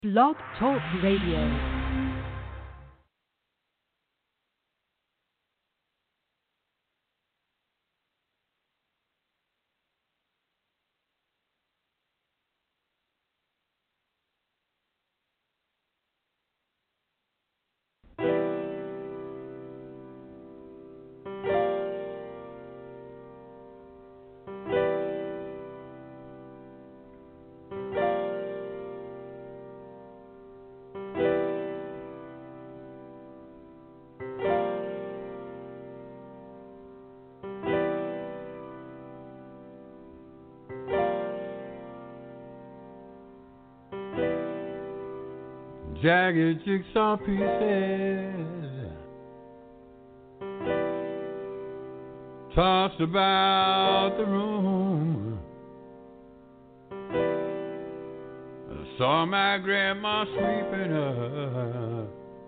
Blog Talk Radio. Jagged jigsaw pieces tossed about the room. I saw my grandma sweeping up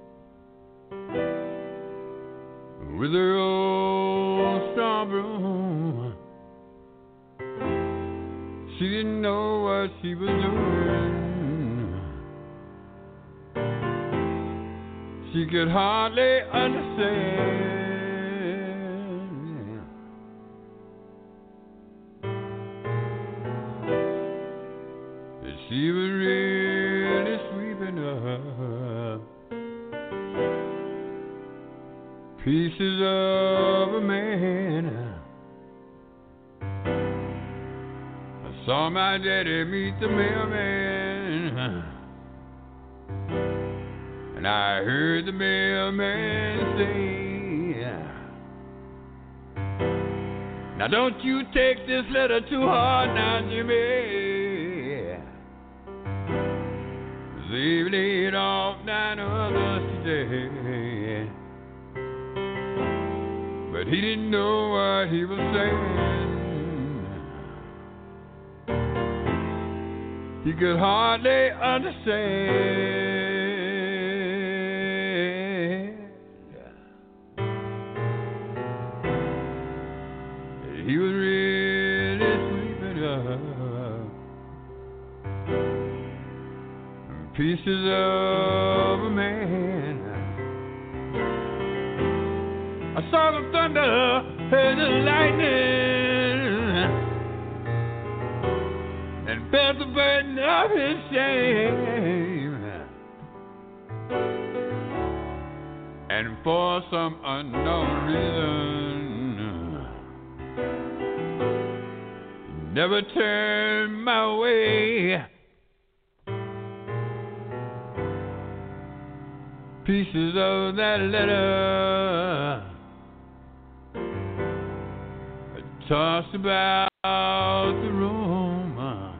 with her old straw broom. She didn't know what she was doing. She could hardly understand that she was really sweeping up pieces of a man. I saw my daddy meet the mailman, and I heard the mailman say, now don't you take this letter too hard now, Jimmy. They've laid off 9 others today. But he didn't know what he was saying. He could hardly understand. He was really sweeping up pieces of a man. I saw the thunder, heard the lightning, and felt the burden of his shame. And for some unknown reason, never turned my way. Pieces of that letter tossed about the room,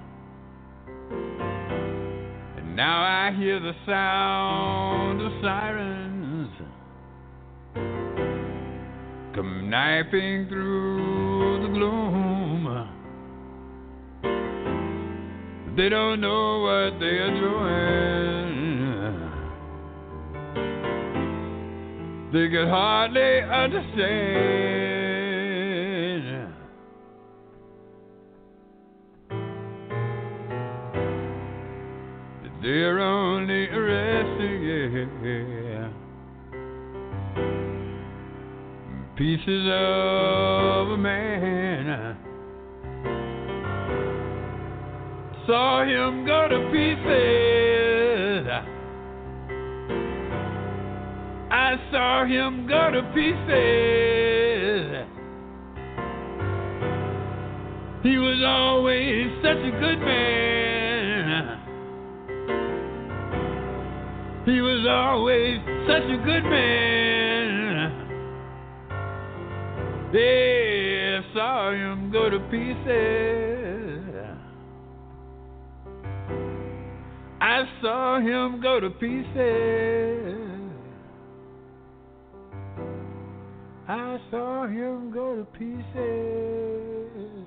and now I hear the sound of sirens come knifing through the gloom. They don't know what they are doing. They could hardly understand. That they're only arresting pieces of a man. Saw him go to pieces. I saw him go to pieces. He was always such a good man. He was always such a good man. Yeah, I saw him go to pieces. I saw him go to pieces. I saw him go to pieces.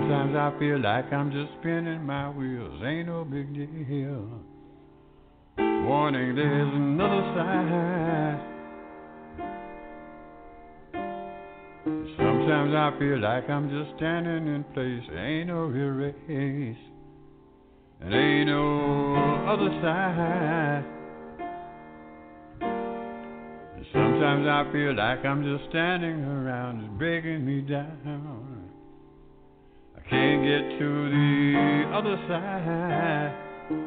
Sometimes I feel like I'm just spinning my wheels, ain't no big deal. Warning, there's another side. Sometimes I feel like I'm just standing in place, ain't no real race, and ain't no other side. Sometimes I feel like I'm just standing around, it's breaking me down. I can't get to the other side.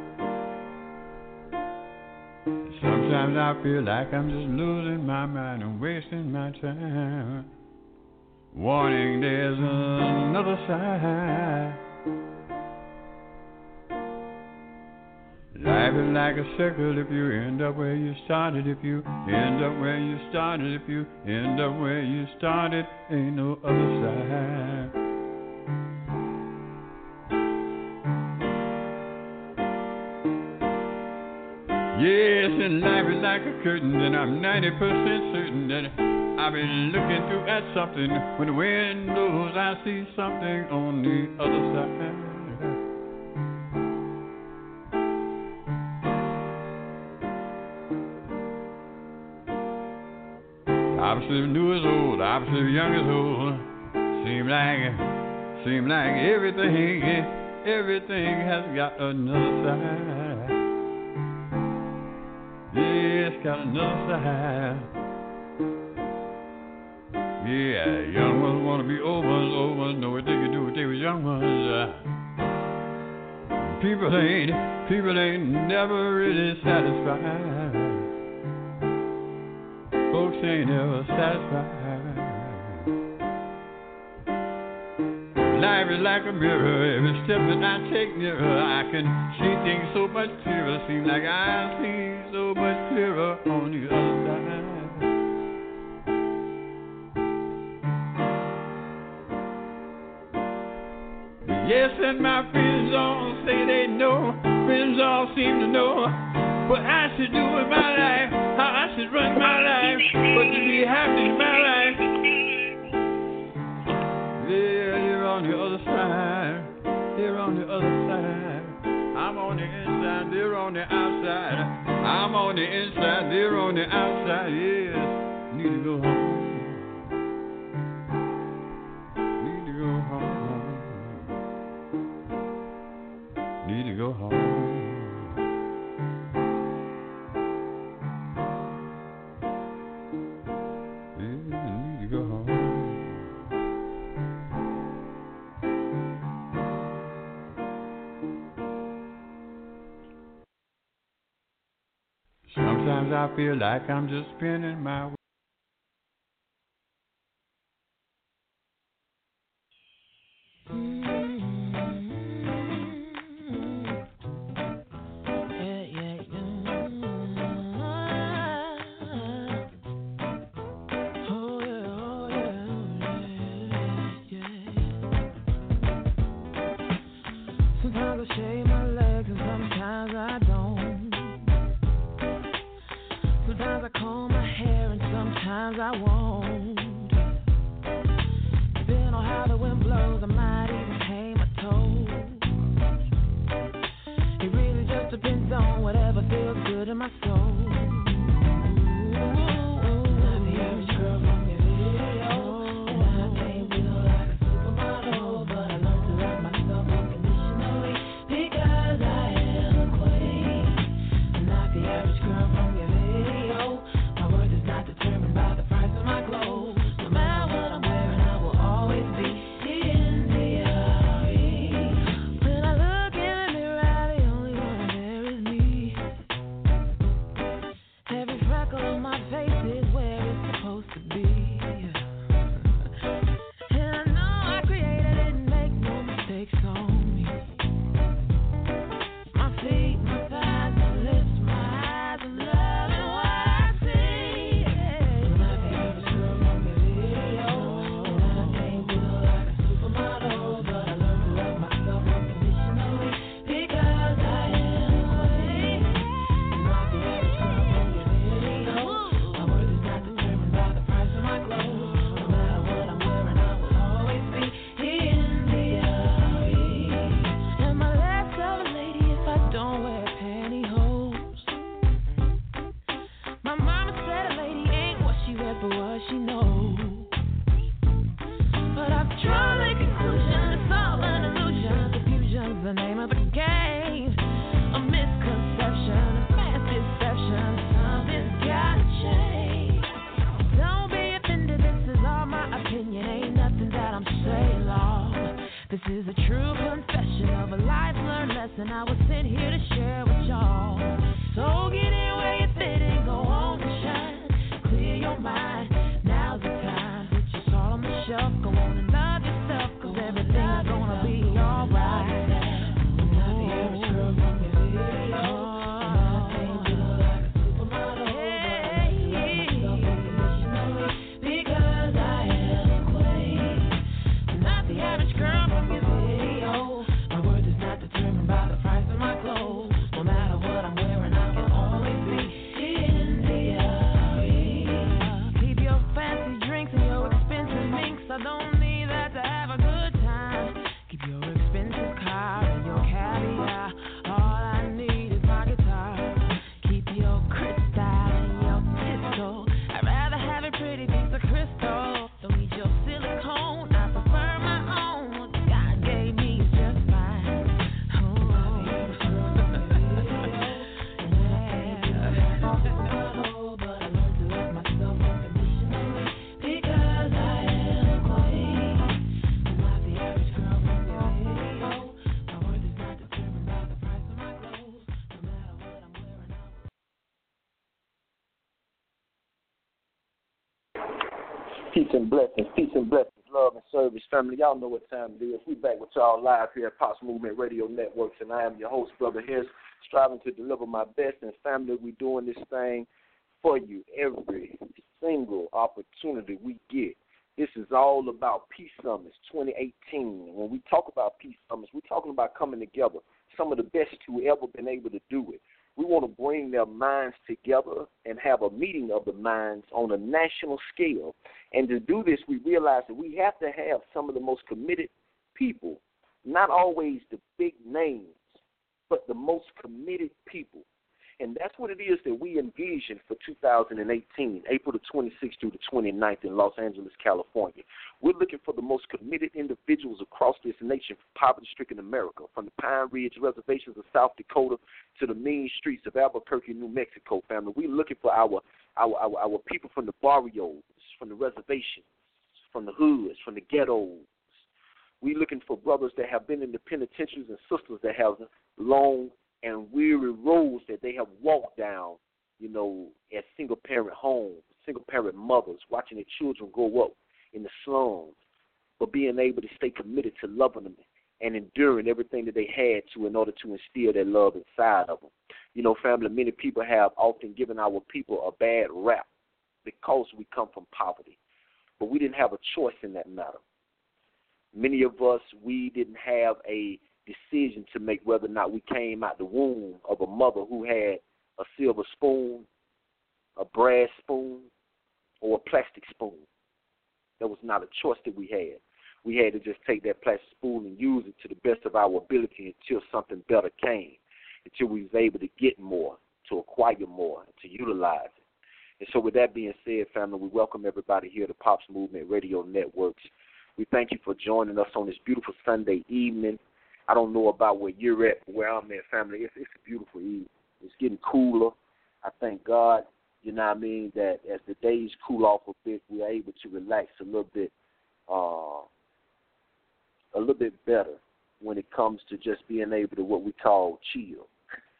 Sometimes I feel like I'm just losing my mind and wasting my time. Warning, there's another side. Life is like a circle. If you end up where you started, if you end up where you started, if you end up where you started, ain't no other side. Yes, and life is like a curtain, and I'm 90% certain that I've been looking through at something. When the wind blows, I see something on the other side. Opposite of new is old, opposite of young is old. Seem like everything has got another side. Yeah, it's got another side. Yeah, young ones wanna be old ones know what they can do with they was young ones. People ain't never really satisfied. Folks ain't ever satisfied. Life is like a mirror. Every step that I take nearer, I can see things so much clearer. Seems like I see so much clearer on the other side. Yes, and my friends all say they know. Friends all seem to know what I should do with my life, how I should run my life, what to be happy in my life. Yeah, you're on the other side. You're on the other side. I'm on the inside, they're on the outside. I'm on the inside, they're on the outside. Yes, need to go home. Need to go home. Need to go home. Sometimes I feel like I'm just spinning my wheels. Sometimes I shave my legs and sometimes I don't. Sometimes I comb my hair and This is a true confession of a life learned lesson I was sent here to share with y'all. So get in where you fit and go on and shine. Clear your mind, now's the time. Put your soul on the shelf, go on and love yourself, cause everything's gonna be alright. Peace and blessings, love and service, family. Y'all know what time it is. We back with y'all live here at Pops Movement Radio Networks, and I am your host, Brother Harris, striving to deliver my best. And family, we doing this thing for you every single opportunity we get. This is all about Peace Summits 2018. When we talk about Peace Summits, we're talking about coming together. Some of the best who ever been able to do it. We want to bring their minds together and have a meeting of the minds on a national scale. And to do this, we realize that we have to have some of the most committed people, not always the big names, but the most committed people. And that's what it is that we envision for 2018, April the 26th through the 29th in Los Angeles, California. We're looking for the most committed individuals across this nation for poverty-stricken America, from the Pine Ridge reservations of South Dakota to the mean streets of Albuquerque, New Mexico, family. We're looking for our people from the barrios, from the reservations, from the hoods, from the ghettos. We're looking for brothers that have been in the penitentiaries and sisters that have long and weary roads that they have walked down, at single-parent homes, single-parent mothers, watching their children grow up in the slums, but being able to stay committed to loving them and enduring everything that they had to in order to instill that love inside of them. Family, many people have often given our people a bad rap because we come from poverty, but we didn't have a choice in that matter. Many of us, we didn't have a decision to make whether or not we came out the womb of a mother who had a silver spoon, a brass spoon, or a plastic spoon. That was not a choice that we had. We had to just take that plastic spoon and use it to the best of our ability until something better came, until we was able to get more, to acquire more, to utilize it. And so with that being said, family, we welcome everybody here to Pops Movement Radio Networks. We thank you for joining us on this beautiful Sunday evening. I don't know about where you're at, but where I'm at, family, it's a beautiful evening. It's getting cooler. I thank God, that as the days cool off a bit, we're able to relax a little bit better when it comes to just being able to what we call chill.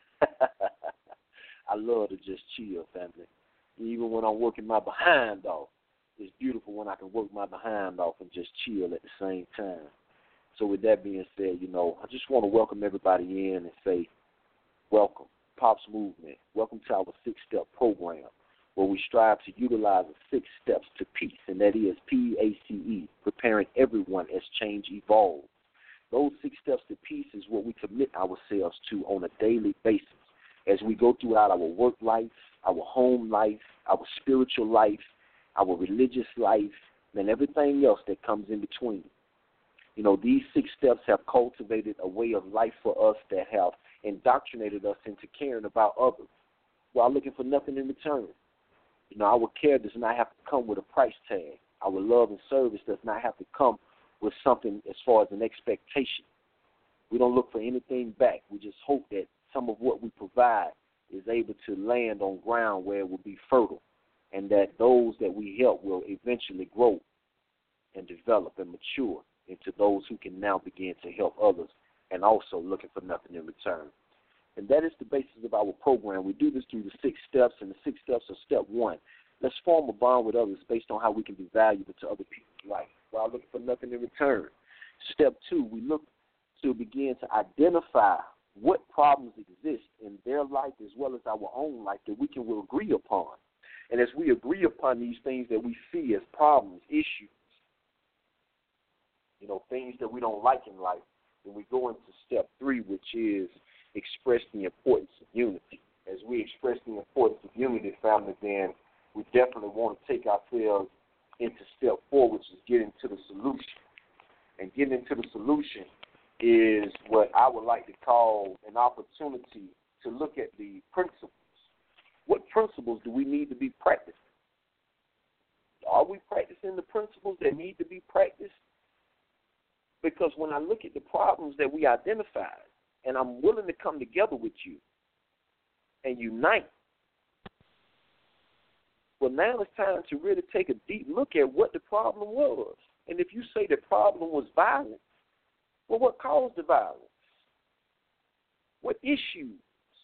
I love to just chill, family. Even when I'm working my behind off, it's beautiful when I can work my behind off and just chill at the same time. So with that being said, I just want to welcome everybody in and say, welcome, Pops Movement. Welcome to our 6-step program where we strive to utilize the 6 steps to peace, and that is PACE, preparing everyone as change evolves. Those 6 steps to peace is what we commit ourselves to on a daily basis as we go throughout our work life, our home life, our spiritual life, our religious life, and everything else that comes in between. These 6 steps have cultivated a way of life for us that have indoctrinated us into caring about others while looking for nothing in return. Our care does not have to come with a price tag. Our love and service does not have to come with something as far as an expectation. We don't look for anything back. We just hope that some of what we provide is able to land on ground where it will be fertile, and that those that we help will eventually grow and develop and mature into those who can now begin to help others and also looking for nothing in return. And that is the basis of our program. We do this through the 6 steps, and the 6 steps are step 1. Let's form a bond with others based on how we can be valuable to other people's life while looking for nothing in return. Step 2, we look to begin to identify what problems exist in their life as well as our own life that we can agree upon. And as we agree upon these things that we see as problems, issues, things that we don't like in life, then we go into step 3, which is express the importance of unity. As we express the importance of unity, family, then we definitely want to take ourselves into step 4, which is getting to the solution. And getting into the solution is what I would like to call an opportunity to look at the principles. What principles do we need to be practicing? Are we practicing the principles that need to be practiced? Because when I look at the problems that we identified, and I'm willing to come together with you and unite, well, now it's time to really take a deep look at what the problem was. And if you say the problem was violence, well, what caused the violence? What issues?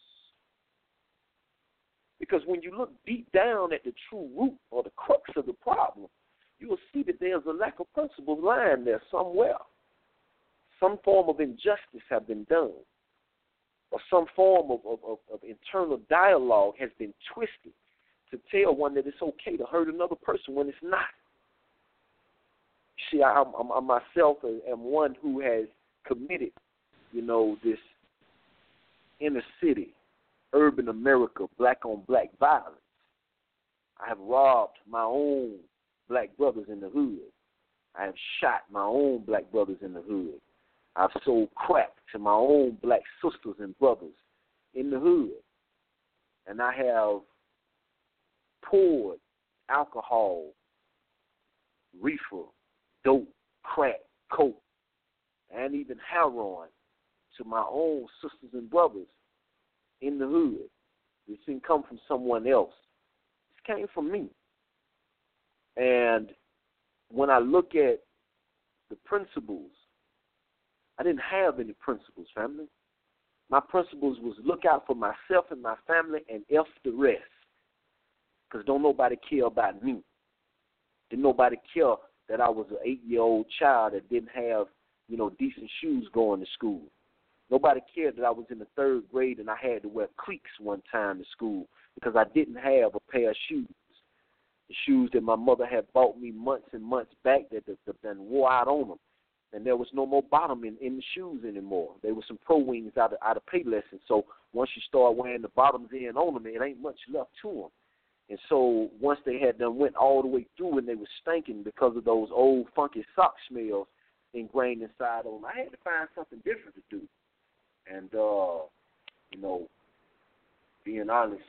Because when you look deep down at the true root or the crux of the problem, you will see that there's a lack of principles lying there somewhere. Some form of injustice have been done, or some form of internal dialogue has been twisted to tell one that it's okay to hurt another person when it's not. See, I myself am one who has committed, this inner city, urban America, black-on-black violence. I have robbed my own black brothers in the hood. I have shot my own black brothers in the hood. I've sold crack to my own black sisters and brothers in the hood. And I have poured alcohol, reefer, dope, crack, coke, and even heroin to my own sisters and brothers in the hood. This didn't come from someone else. This came from me. And when I look at the principles, I didn't have any principles, family. My principles was look out for myself and my family and F the rest. Because don't nobody care about me. Didn't nobody care that I was an 8-year-old child that didn't have, decent shoes going to school. Nobody cared that I was in the 3rd grade and I had to wear cleats one time to school because I didn't have a pair of shoes. The shoes that my mother had bought me months and months back that then wore out on them. And there was no more bottom in the shoes anymore. There were some pro wings out of Payless. So once you start wearing the bottoms in on them, it ain't much left to them. And so once they had done went all the way through and they were stinking because of those old funky sock smells ingrained inside of them, I had to find something different to do. And, being honest,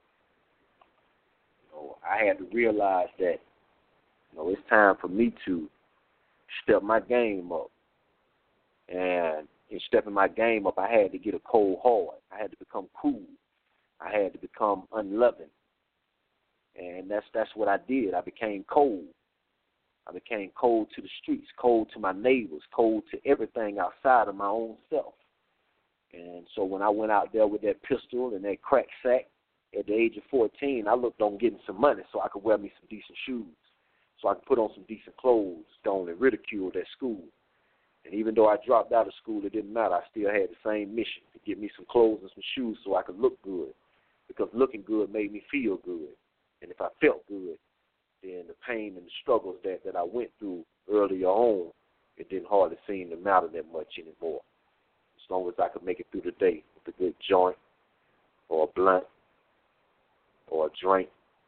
I had to realize that, it's time for me to step my game up. And in stepping my game up, I had to get a cold hard. I had to become cool. I had to become unloving. And that's what I did. I became cold. I became cold to the streets, cold to my neighbors, cold to everything outside of my own self. And so when I went out there with that pistol and that crack sack at the age of 14, I looked on getting some money so I could wear me some decent shoes, so I could put on some decent clothes, don't get ridiculed at school. And even though I dropped out of school, it didn't matter. I still had the same mission, to get me some clothes and some shoes so I could look good, because looking good made me feel good. And if I felt good, then the pain and the struggles that I went through earlier on, it didn't hardly seem to matter that much anymore. As long as I could make it through the day with a good joint or a blunt or a drink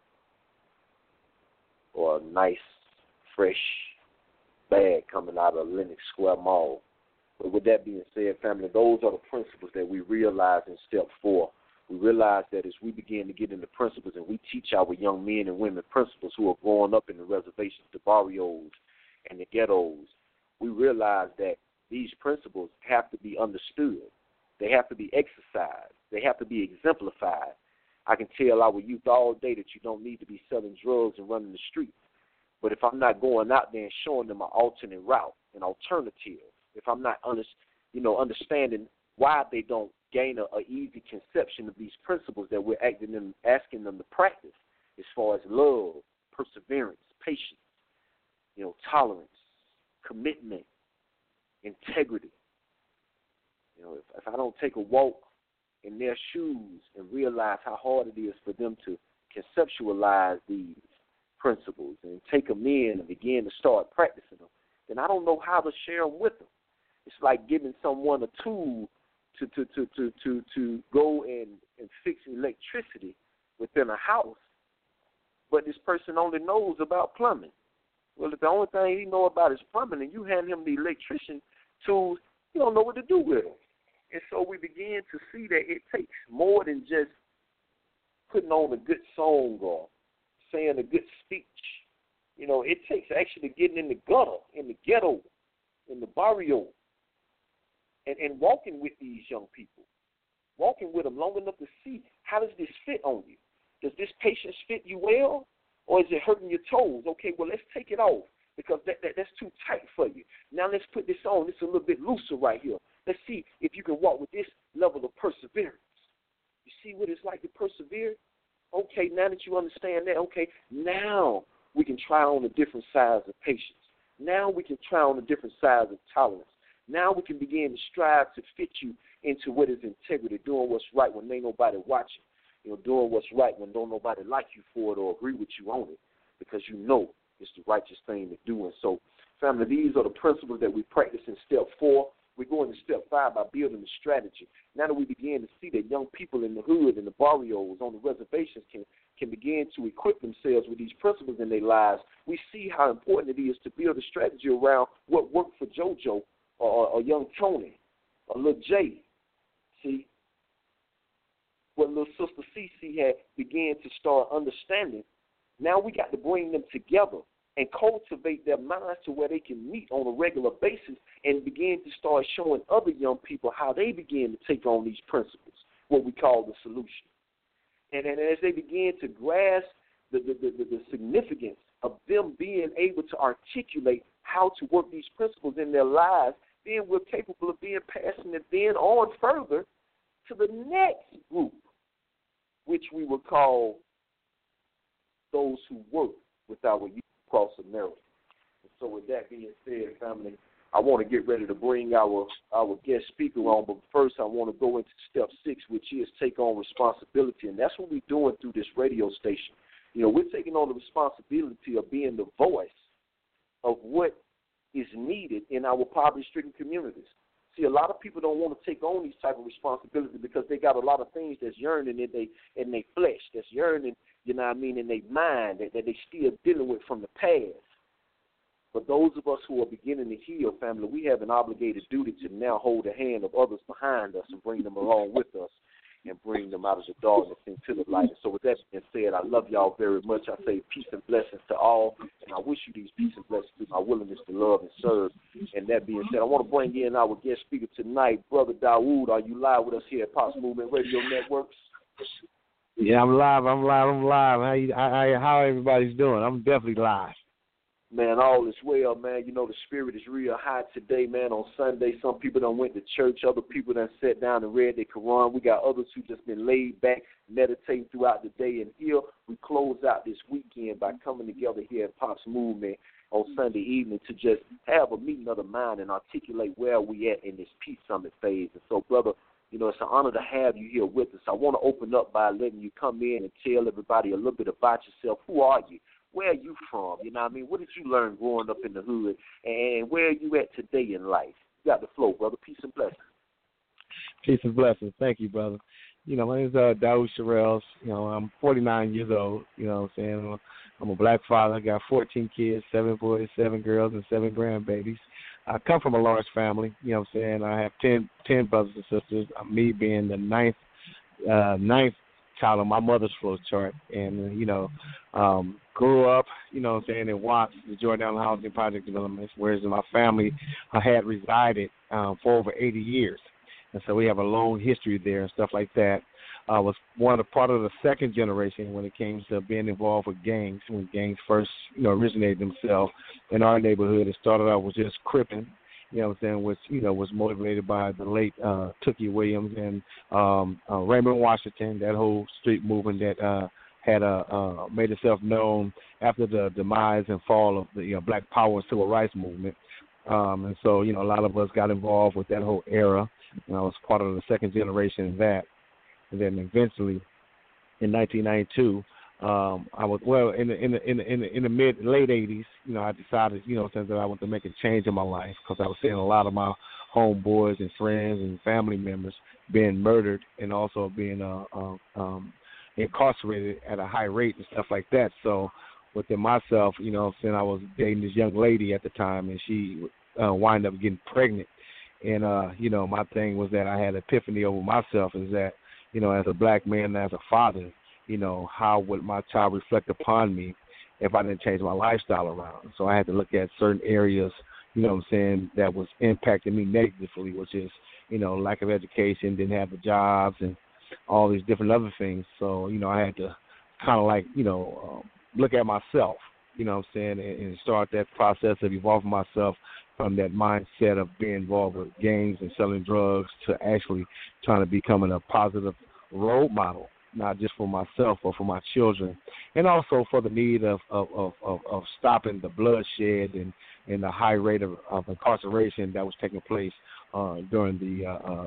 or a nice, fresh bag coming out of Lenox Square Mall. But with that being said, family, those are the principles that we realize in step 4. We realize that as we begin to get into principles and we teach our young men and women principles who are growing up in the reservations, the barrios, and the ghettos, we realize that these principles have to be understood. They have to be exercised. They have to be exemplified. I can tell our youth all day that you don't need to be selling drugs and running the streets. But if I'm not going out there and showing them an alternate route an alternative, if I'm not understanding why they don't gain a easy conception of these principles that we're asking them to practice, as far as love, perseverance, patience, tolerance, commitment, integrity. If I don't take a walk in their shoes and realize how hard it is for them to conceptualize these principles and take them in and begin to start practicing them, then I don't know how to share them with them. It's like giving someone a tool to go and fix electricity within a house, but this person only knows about plumbing. Well, if the only thing he knows about is plumbing and you hand him the electrician tools, he don't know what to do with them. And so we begin to see that it takes more than just putting on a good song or saying a good speech. It takes actually getting in the gutter, in the ghetto, in the barrio, and walking with these young people, walking with them long enough to see, how does this fit on you? Does this patience fit you well, or is it hurting your toes? Okay, well, let's take it off because that's too tight for you. Now let's put this on. It's a little bit looser right here. Let's see if you can walk with this level of perseverance. You see what it's like to persevere? Okay, now that you understand that, okay, now we can try on a different size of patience. Now we can try on a different size of tolerance. Now we can begin to strive to fit you into what is integrity, doing what's right when ain't nobody watching, doing what's right when don't nobody like you for it or agree with you on it, because it's the righteous thing to do. And so, family, these are the principles that we practice in step 4. We're going to step 5 by building the strategy. Now that we begin to see that young people in the hood and the barrios on the reservations can begin to equip themselves with these principles in their lives, we see how important it is to build a strategy around what worked for JoJo or young Tony or little Jay. See, what little sister Cece had began to start understanding. Now we got to bring them together and cultivate their minds to where they can meet on a regular basis and begin to start showing other young people how they begin to take on these principles, what we call the solution. And as they begin to grasp the significance of them being able to articulate how to work these principles in their lives, then we're capable of being passing it then on further to the next group, which we would call those who work with our youth across America. And so with that being said, family, I want to get ready to bring our guest speaker on, but first I want to go into step 6, which is take on responsibility, and that's what we're doing through this radio station. We're taking on the responsibility of being the voice of what is needed in our poverty-stricken communities. See, a lot of people don't want to take on these type of responsibilities because they got a lot of things that's yearning in their flesh, that's yearning, in their mind, that they still dealing with from the past. But those of us who are beginning to heal, family, we have an obligated duty to now hold the hand of others behind us and bring them along with us and bring them out of the darkness into the light. And so with that being said, I love y'all very much. I say peace and blessings to all, and I wish you these peace and blessings through my willingness to love and serve. And that being said, I want to bring in our guest speaker tonight, Brother Dawood. Are you live with us here at Pops Movement Radio Networks? Yeah, I'm live. How everybody's doing? I'm definitely live. Man, all is well, man. The spirit is real high today, man. On Sunday, some people done went to church. Other people done sat down and read their Quran. We got others who just been laid back, meditating throughout the day. And here we close out this weekend by coming together here at Pops Movement on Sunday evening to just have a meeting of the mind and articulate where we at in this Peace Summit phase. And so, brother, it's an honor to have you here with us. I want to open up by letting you come in and tell everybody a little bit about yourself. Who are you? Where are you from? What did you learn growing up in the hood? And where are you at today in life? You got the flow, brother. Peace and blessings. Peace and blessings. Thank you, brother. My name is Dawood Sherrills. I'm 49 years old. I'm a black father. I got 14 kids, 7 boys, 7 girls, and 7 grandbabies. I come from a large family. I have 10 brothers and sisters. Me being the ninth child on my mother's flow chart, and grew up, in Watts, the Jordan Housing Project Developments, whereas my family had resided for over 80 years, and so we have a long history there and stuff like that. I was one of part of the second generation when it came to being involved with gangs, when gangs first, originated themselves in our neighborhood. It started out with just cripping, which, was motivated by the late Tookie Williams and Raymond Washington, that whole street movement that had made itself known after the demise and fall of the Black Power and Civil Rights movement. And so, a lot of us got involved with that whole era. And I was part of the second generation in that. And then eventually, in 1992, I was in the late 80s. I decided, since that I wanted to make a change in my life because I was seeing a lot of my homeboys and friends and family members being murdered and also being incarcerated at a high rate and stuff like that. So within myself, since I was dating this young lady at the time, and she wound up getting pregnant. And, my thing was that I had an epiphany over myself is that, as a black man, as a father, how would my child reflect upon me if I didn't change my lifestyle around? So I had to look at certain areas, that was impacting me negatively, which is, lack of education, didn't have the jobs and all these different other things. So, I had to kind of look at myself, and start that process of evolving myself from that mindset of being involved with gangs and selling drugs to actually trying to becoming a positive role model, not just for myself but for my children, and also for the need of stopping the bloodshed and the high rate of incarceration that was taking place during the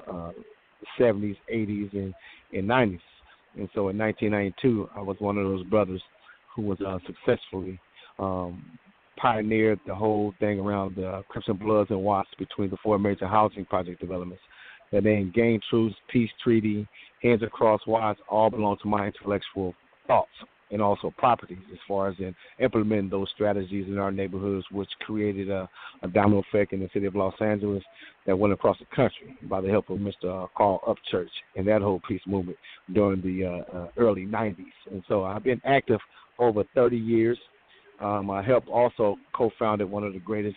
70s, 80s, and 90s. And so in 1992, I was one of those brothers who was successfully pioneered the whole thing around the Crips and Bloods and Watts between the four major housing project developments. That name, Gang Truce, Peace Treaty, Hands Across Watts, all belong to my intellectual thoughts and also properties as far as in implementing those strategies in our neighborhoods, which created a domino effect in the city of Los Angeles that went across the country by the help of Mr. Carl Upchurch and that whole peace movement during the early 90s. And so I've been active over 30 years. I helped also co-founded one of the greatest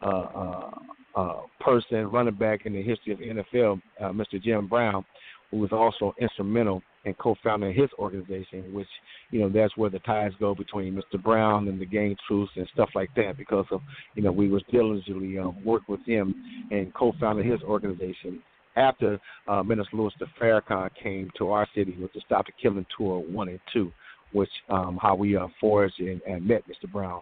running back in the history of the NFL, Mr. Jim Brown, who was also instrumental in co-founding his organization, which, that's where the ties go between Mr. Brown and the Gang Truce and stuff like that because of, we was diligently worked with him and co-founded his organization after Minister Louis Farrakhan came to our city with the Stop the Killing Tour 1 and 2. Which how we forged and met Mr. Brown.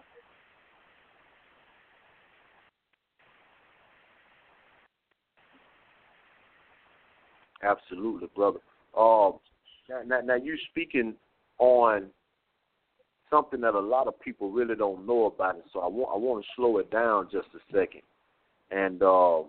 Absolutely, brother. Now you speaking on something that a lot of people really don't know about it, so I want to slow it down just a second, and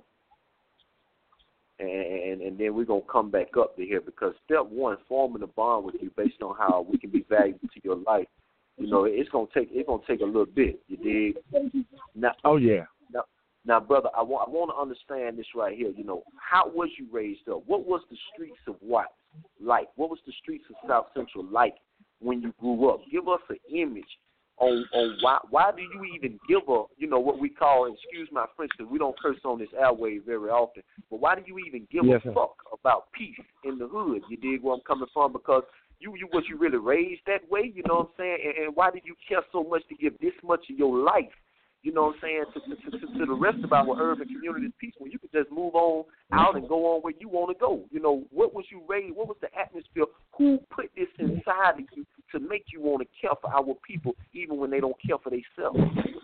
then we're going to come back up to here because step one, forming a bond with you based on how we can be valuable to your life, it's going to take a little bit, you dig? Now, oh, yeah. Now, brother, I want to understand this right here. How was you raised up? What was the streets of Watts like? What was the streets of South Central like when you grew up? Give us an image on why do you even give a, what we call, excuse my French, because we don't curse on this airwave very often, but why do you even give a fuck about peace in the hood? You dig where I'm coming from? Because was you really raised that way, you know what I'm saying? And why did you care so much to give this much of your life, you know what I'm saying, to the rest of our urban communities peace when you could just move on out and go on where you want to go? What was you raised? What was the atmosphere? Who put this inside of you to make you want to care for our people even when they don't care for themselves?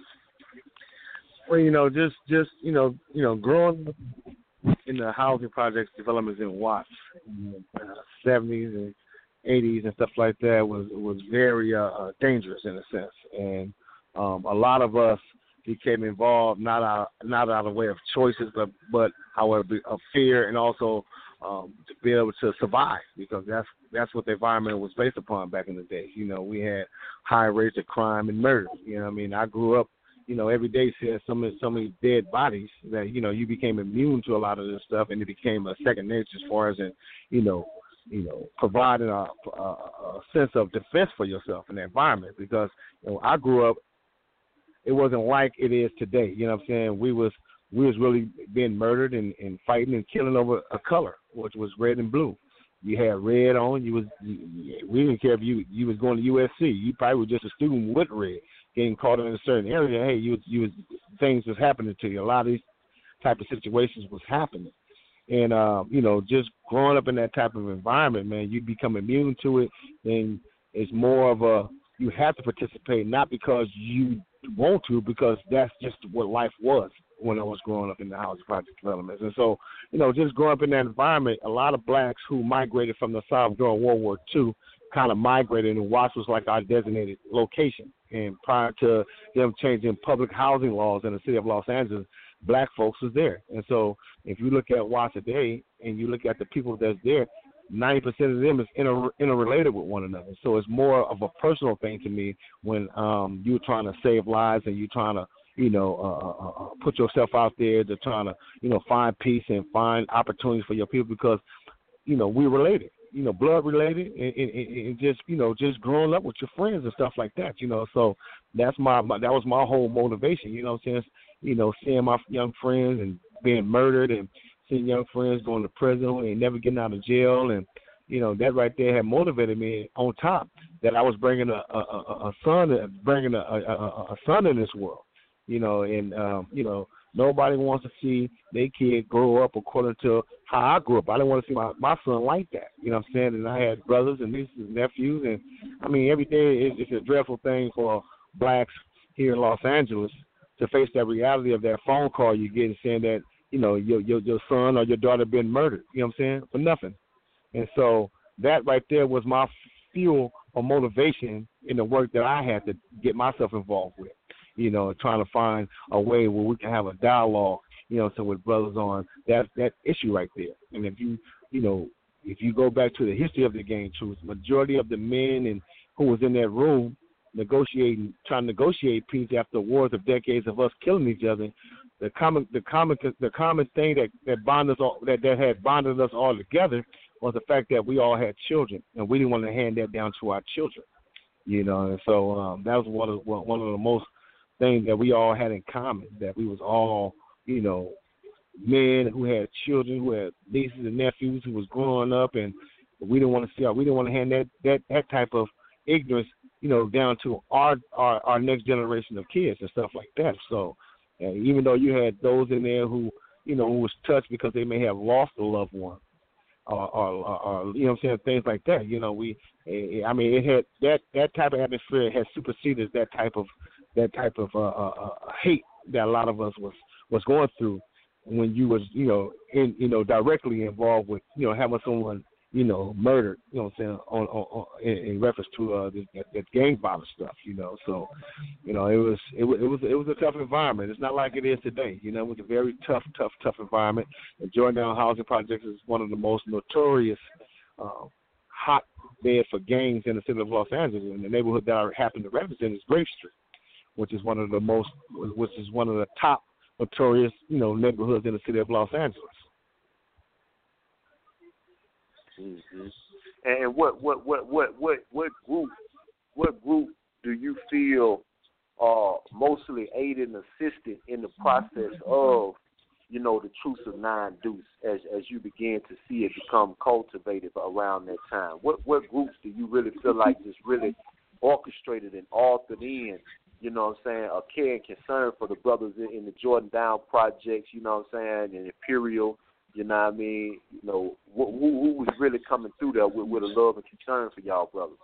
Well, just growing in the housing projects developments in Watts, 70s and 80s and stuff like that was very dangerous in a sense, and a lot of us became involved not out of way of choices, but however of fear and also to be able to survive because that's what the environment was based upon back in the day. We had high rates of crime and murder. I grew up, every day seeing so many dead bodies that you became immune to a lot of this stuff, and it became a second nature as far as providing a sense of defense for yourself in the environment because I grew up. It wasn't like it is today. You know what I'm saying? We was really being murdered and fighting and killing over a color, which was red and blue. You had red on. We didn't care if you was going to USC. You probably were just a student with red, getting caught in a certain area. Hey, you was things was happening to you. A lot of these type of situations was happening, and just growing up in that type of environment, man, you become immune to it. And it's more of a you have to participate, not because you want to, because that's just what life was when I was growing up in the housing project developments. And so, just growing up in that environment, a lot of blacks who migrated from the South during World War II kind of migrated, and Watts was like our designated location. And prior to them changing public housing laws in the city of Los Angeles, black folks was there. And so if you look at Watts today and you look at the people that's there, 90% of them is interrelated with one another. So it's more of a personal thing to me when you're trying to save lives and you're trying to, put yourself out there to trying to, find peace and find opportunities for your people because, we're related, blood related and just growing up with your friends and stuff like that, So that's that was my whole motivation, seeing my young friends and being murdered and seeing young friends going to prison and never getting out of jail. And, that right there had motivated me on top that I was bringing a son in this world, nobody wants to see their kid grow up according to how I grew up. I didn't want to see my son like that, And I had brothers and nieces and nephews. And, every day it's a dreadful thing for blacks here in Los Angeles to face that reality of that phone call you get and saying that, your son or your daughter been murdered, for nothing. And so that right there was my fuel or motivation in the work that I had to get myself involved with, trying to find a way where we can have a dialogue, so with brothers on that issue right there. And if you go back to the history of the gang, truth, majority of the men and who was in that room trying to negotiate peace after wars of decades of us killing each other, the common thing that bonded us all, that had bonded us all together was the fact that we all had children, and we didn't want to hand that down to our children, And so that was one of the most things that we all had in common, that we was all, men who had children, who had nieces and nephews, who was growing up, and we didn't want to hand that type of ignorance, down to our next generation of kids and stuff like that. So even though you had those in there who was touched because they may have lost a loved one, or things like that. It had that type of atmosphere had superseded that type of hate that a lot of us was going through when you was directly involved with having someone murdered, on in reference to that gang violence stuff, So, it was a tough environment. It's not like it is today. It was a very tough environment. The Jordan Housing Project is one of the most notorious hotbed for gangs in the city of Los Angeles. And the neighborhood that I happen to represent is Grape Street, which is one of the top notorious, neighborhoods in the city of Los Angeles. Mm-hmm. And what group do you feel mostly aided and assisted in the process of the Truce of Nine Deuce as you begin to see it become cultivated around that time? What groups do you really feel like just really orchestrated and authored in, a care and concern for the brothers in the Jordan Down projects, and Imperial, who was really coming through there with a love and concern for y'all brothers?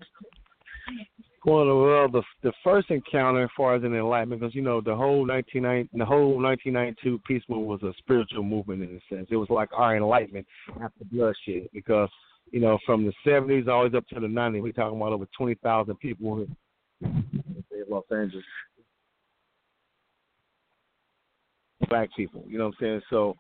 Well, the first encounter as far as an enlightenment, because the whole 1992 peace movement was a spiritual movement in a sense. It was like our enlightenment after bloodshed, because from the 70s all the way up to the 90s, we're talking about over 20,000 people in Los Angeles, black people. You know what I'm saying? So.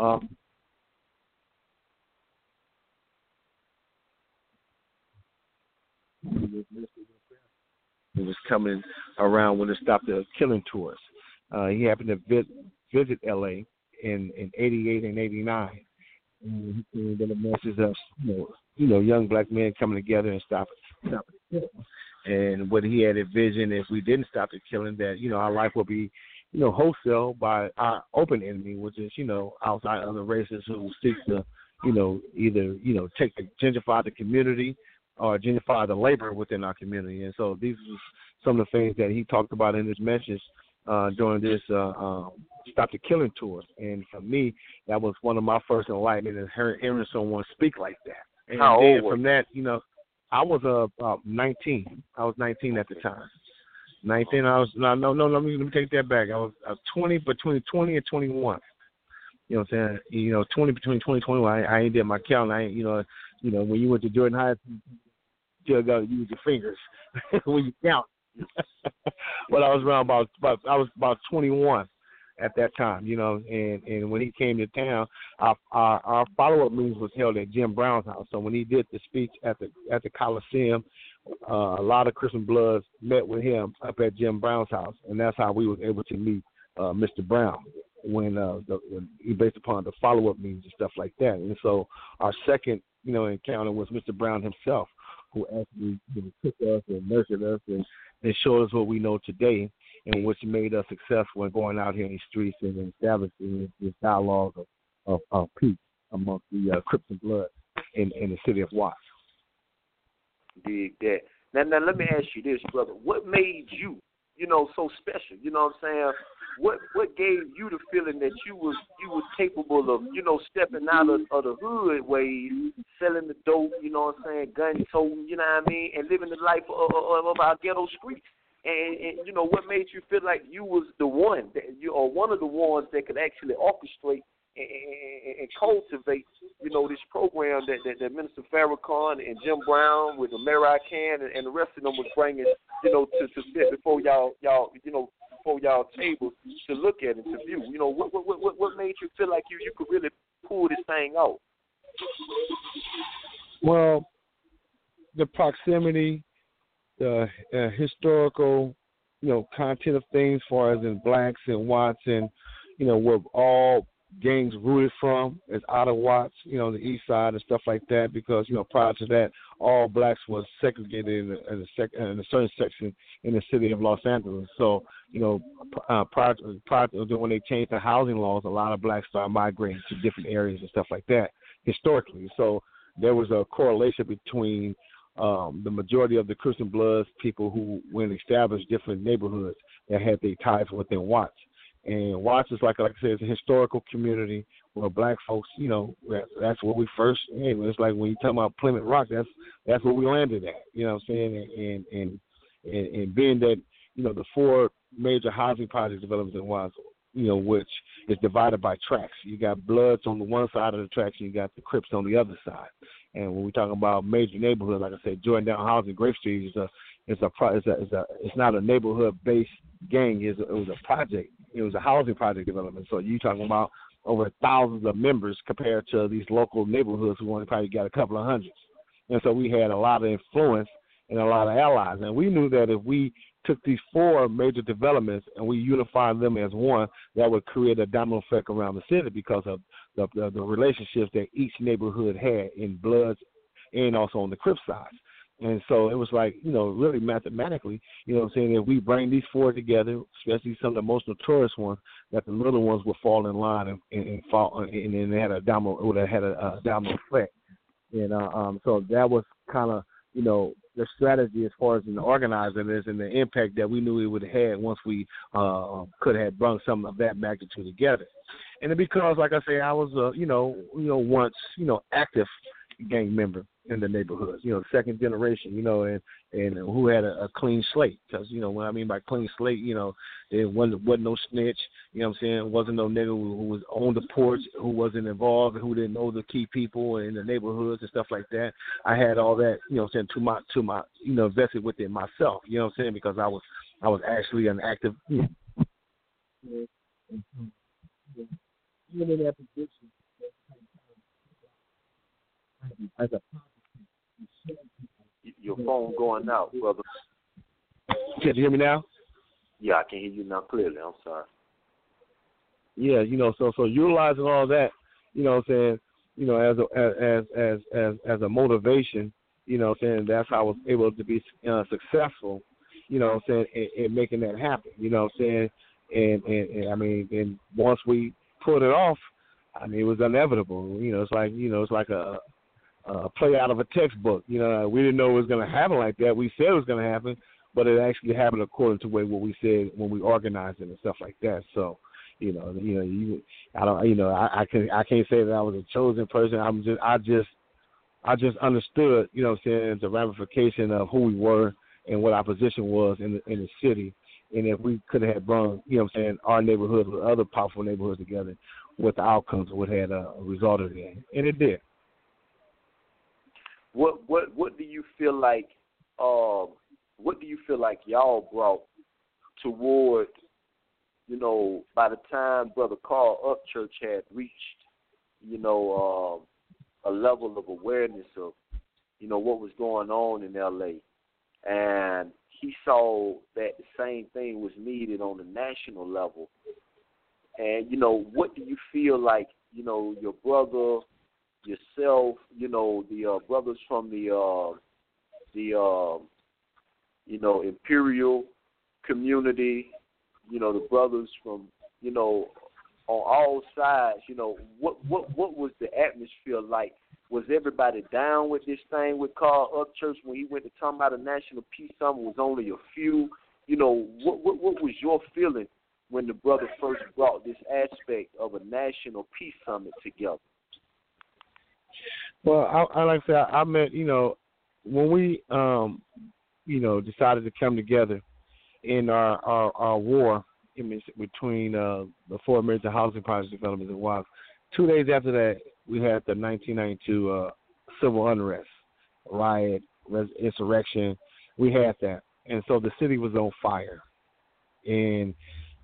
He was coming around when they stopped the killing tours. He happened to visit L.A. in 88 and 89. And then the message of young black men coming together and stop the killing. And what he had envisioned, if we didn't stop the killing, that our life would be wholesale by our open enemy, which is outside other races who seek to either gentrify the community or gentrify the labor within our community. And so these are some of the things that he talked about in his message during this Stop the Killing tour. And for me, that was one of my first enlightenment in hearing someone speak like that. And how old from that, I was 19. I was 19 at the time. 19. Let me take that back. I was 20, between 20 and 21. You know what I'm saying? 20 between 20 and 21. I ain't did my count. I ain't, when you went to Jordan High, you still got to use your fingers when you count. But I was around about 21 at that time, and when he came to town, our follow-up meetings was held at Jim Brown's house. So when he did the speech at the Coliseum, a lot of Christian Bloods met with him up at Jim Brown's house, and that's how we was able to meet Mr. Brown when based upon the follow-up meetings and stuff like that. And so our second, encounter was Mr. Brown himself, who actually took us and nurtured us and showed us what we know today, and which made us successful in going out here in the streets and establishing this dialogue of peace amongst the Crips and Bloods in the city of Watts. Dig that. Now let me ask you this, brother. What made you, so special? You know what I'm saying? What gave you the feeling that you was capable of, stepping out of the hood ways, selling the dope, gun toting, and living the life of our ghetto streets? And what made you feel like you was the one, or one of the ones that could actually orchestrate and cultivate, this program that Minister Farrakhan and Jim Brown with Amari Khan and the rest of them was bringing, to sit before y'all tables to look at and to view. What made you feel like you could really pull this thing out? Well, the proximity, the historical, content of things, as far as in blacks and Watts, and where all gangs rooted from is out of Watts, the east side and stuff like that. Because prior to that, all blacks was segregated in a certain section in the city of Los Angeles. So prior to when they changed the housing laws, a lot of blacks started migrating to different areas and stuff like that historically. So there was a correlation between the majority of the Christian Bloods people who went established different neighborhoods that had their ties within Watts. And Watts is like I said, it's a historical community where black folks, that's where we first. It's like when you talk about Plymouth Rock, that's where we landed at. You know what I'm saying? And being that the four major housing project developments in Watts, which is divided by tracks. You got Bloods on the one side of the tracks, and you got the Crips on the other side. And when we talk about major neighborhoods, like I said, Jordan Down Housing, Grape Street it's not a neighborhood based gang. It was a project. It was a housing project development. So you talking about over thousands of members compared to these local neighborhoods who only probably got a couple of hundreds. And so we had a lot of influence and a lot of allies. And we knew that if we took these four major developments and we unified them as one, that would create a domino effect around the city because of the relationships that each neighborhood had in Bloods and also on the Crip side. And so it was like, really mathematically, if we bring these four together, especially some of the most notorious ones, that the little ones would fall in line and fall, and then they had a domino effect. And so that was kind of, the strategy as far as in the organizing is and the impact that we knew it would have had once we could have brought some of that magnitude together. And because, like I say, I was, once, active gang member in the neighborhoods, second generation, and who had a clean slate. Because, what I mean by clean slate, there wasn't no snitch, wasn't no nigga who was on the porch, who wasn't involved, who didn't know the key people in the neighborhoods and stuff like that. I had all that, to my vested within myself, because I was actually an active, in that position. As a your phone going out, brother. Can you hear me now? Yeah, I can hear you now clearly. I'm sorry. Yeah, so utilizing all that, as a motivation, that's how I was able to be successful, in making that happen, and I mean, and once we put it off, I mean, it was inevitable. It's like a play out of a textbook. We didn't know it was going to happen like that. We said it was going to happen, but it actually happened according to what we said when we organized it and stuff like that. So, I can't say that I was a chosen person. I just understood, the ramification of who we were and what our position was in the city. And if we could have brought, our neighborhoods with other powerful neighborhoods together, what the outcomes would have resulted in. And it did. What do you feel like y'all brought toward, by the time Brother Carl Upchurch had reached, a level of awareness of, what was going on in L.A., and he saw that the same thing was needed on the national level. And, what do you feel like, your brother, yourself, the brothers from the Imperial community, the brothers from, on all sides, what was the atmosphere like? Was everybody down with this thing with Carl Upchurch when he went to talk about a National Peace Summit? Was only a few? What was your feeling when the brother first brought this aspect of a National Peace Summit together? Well, I like to say, I met, when we, decided to come together in our war between the four major housing project developments in Watts. 2 days after that, we had the 1992 civil unrest, riot, insurrection. We had that. And so the city was on fire. And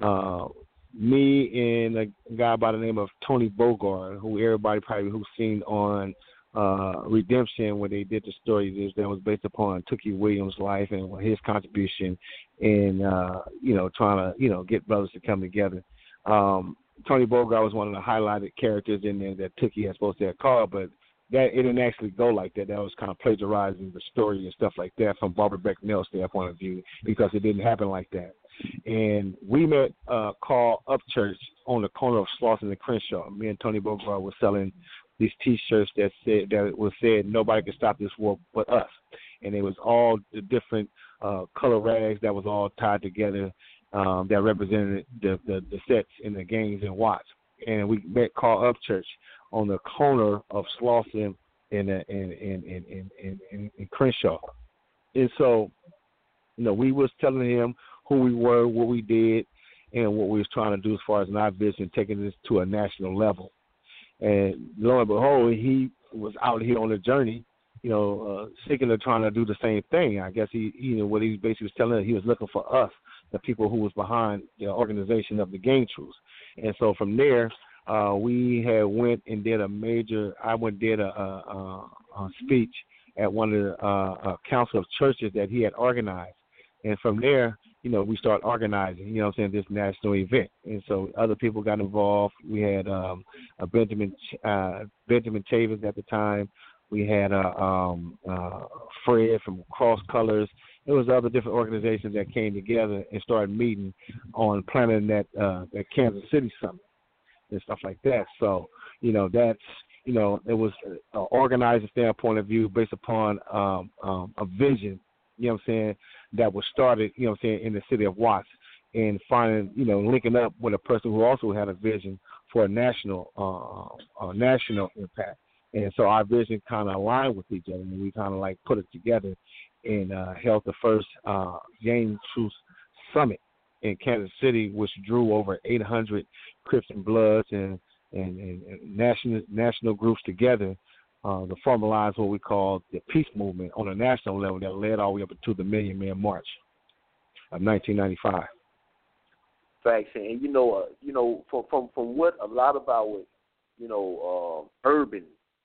me and a guy by the name of Tony Bogart, who everybody probably who's seen on Redemption, where they did the story that was based upon Tookie Williams' life and his contribution in, trying to, get brothers to come together. Tony Bogart was one of the highlighted characters in there that Tookie had supposed to have called, but that it didn't actually go like that. That was kind of plagiarizing the story and stuff like that from Barbara Becknell's standpoint of view, because it didn't happen like that. And we met Carl Upchurch on the corner of Slauson and Crenshaw. Me and Tony Bogart were selling these T-shirts that said nobody can stop this war but us, and it was all the different color rags that was all tied together that represented the sets in the games in Watts. And we met Carl Upchurch on the corner of Slauson and Crenshaw. And so, we was telling him who we were, what we did, and what we was trying to do as far as our vision, taking this to a national level. And lo and behold, he was out here on a journey, seeking to trying to do the same thing. I guess he what he basically was telling us, he was looking for us, the people who was behind the organization of the Game Truths. And so from there, we had went and did a speech at one of the council of churches that he had organized. And from there, we started organizing, this national event. And so other people got involved. We had Benjamin Chavez at the time. We had Fred from Cross Colors. There was other different organizations that came together and started meeting on planning that Kansas City Summit and stuff like that. So, that's, it was an organizing standpoint of view based upon a vision, that was started, in the city of Watts, and finding, linking up with a person who also had a vision for a national impact. And so our vision kind of aligned with each other, and we kind of like put it together and held the first Game Truth Summit in Kansas City, which drew over 800 Crips and Bloods and national groups together to formalize what we call the peace movement on a national level that led all the way up to the Million Man March of 1995. Facts, and from what a lot of our urban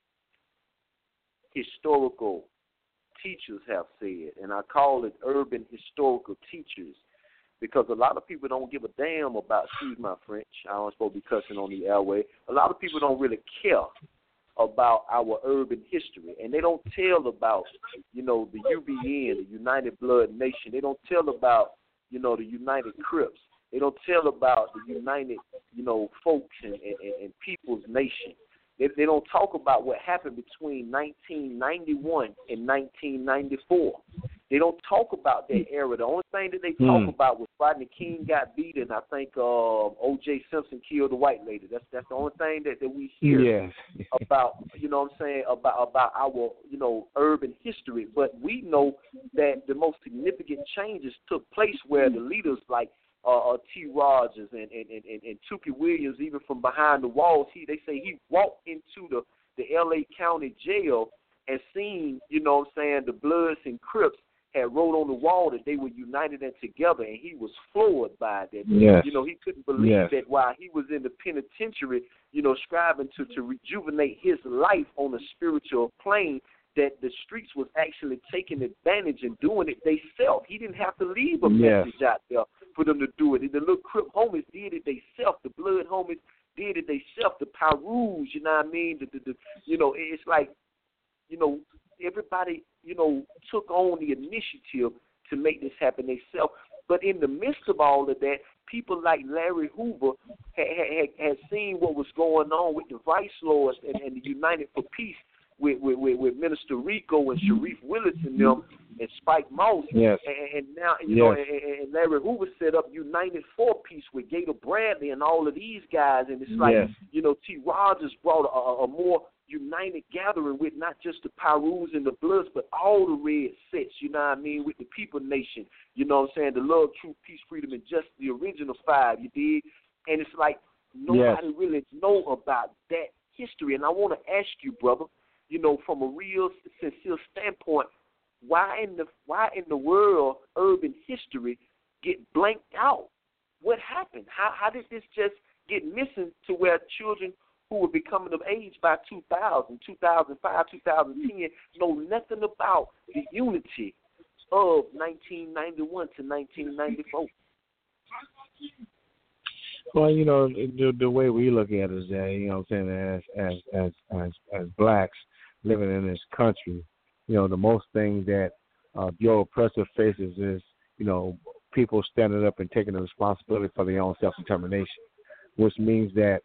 historical teachers have said, and I call it urban historical teachers, because a lot of people don't give a damn about, excuse my French, I don't supposed to be cussing on the airway, a lot of people don't really care about our urban history, and they don't tell about, the UBN, the United Blood Nation. They don't tell about, the United Crips. They don't tell about the united, folks and people's nation. They don't talk about what happened between 1991 and 1994. They don't talk about that era. The only thing that they talk about was Rodney King got beat, and I think O.J. Simpson killed a white lady. That's the only thing that we hear about, about our, urban history. But we know that the most significant changes took place where the leaders like T. Rogers and Tookie Williams, even from behind the walls, they say he walked into the L.A. County jail and seen, the Bloods and Crips had wrote on the wall that they were united and together, and he was floored by that. Yes. He couldn't believe that while he was in the penitentiary, striving to rejuvenate his life on a spiritual plane, that the streets was actually taking advantage and doing it themselves. He didn't have to leave a message out there for them to do it. The little Crip homies did it themselves. The Blood homies did it themselves. The Pirus, you know what I mean? It's like, everybody, took on the initiative to make this happen themselves. But in the midst of all of that, people like Larry Hoover had seen what was going on with the Vice Lords and the United for Peace with Minister Rico and Sharif Willis and them and Spike Moss. Yes. And now, and Larry Hoover set up United for Peace with Gator Bradley and all of these guys. And it's like, T. Rogers brought a more united gathering with not just the Pirus and the Bloods, but all the red sets, with the People Nation, the Love, Truth, Peace, Freedom, and Justice, the original five, you dig? And it's like nobody really know about that history. And I want to ask you, brother, from a real sincere standpoint, why in the world urban history get blanked out? What happened? How did this just get missing to where children who were becoming of age by 2000, 2005, 2010 know nothing about the unity of 1991 to 1994? Well, the way we look at it is that, as blacks living in this country, the most thing that your oppressor faces is, people standing up and taking the responsibility for their own self-determination, which means that,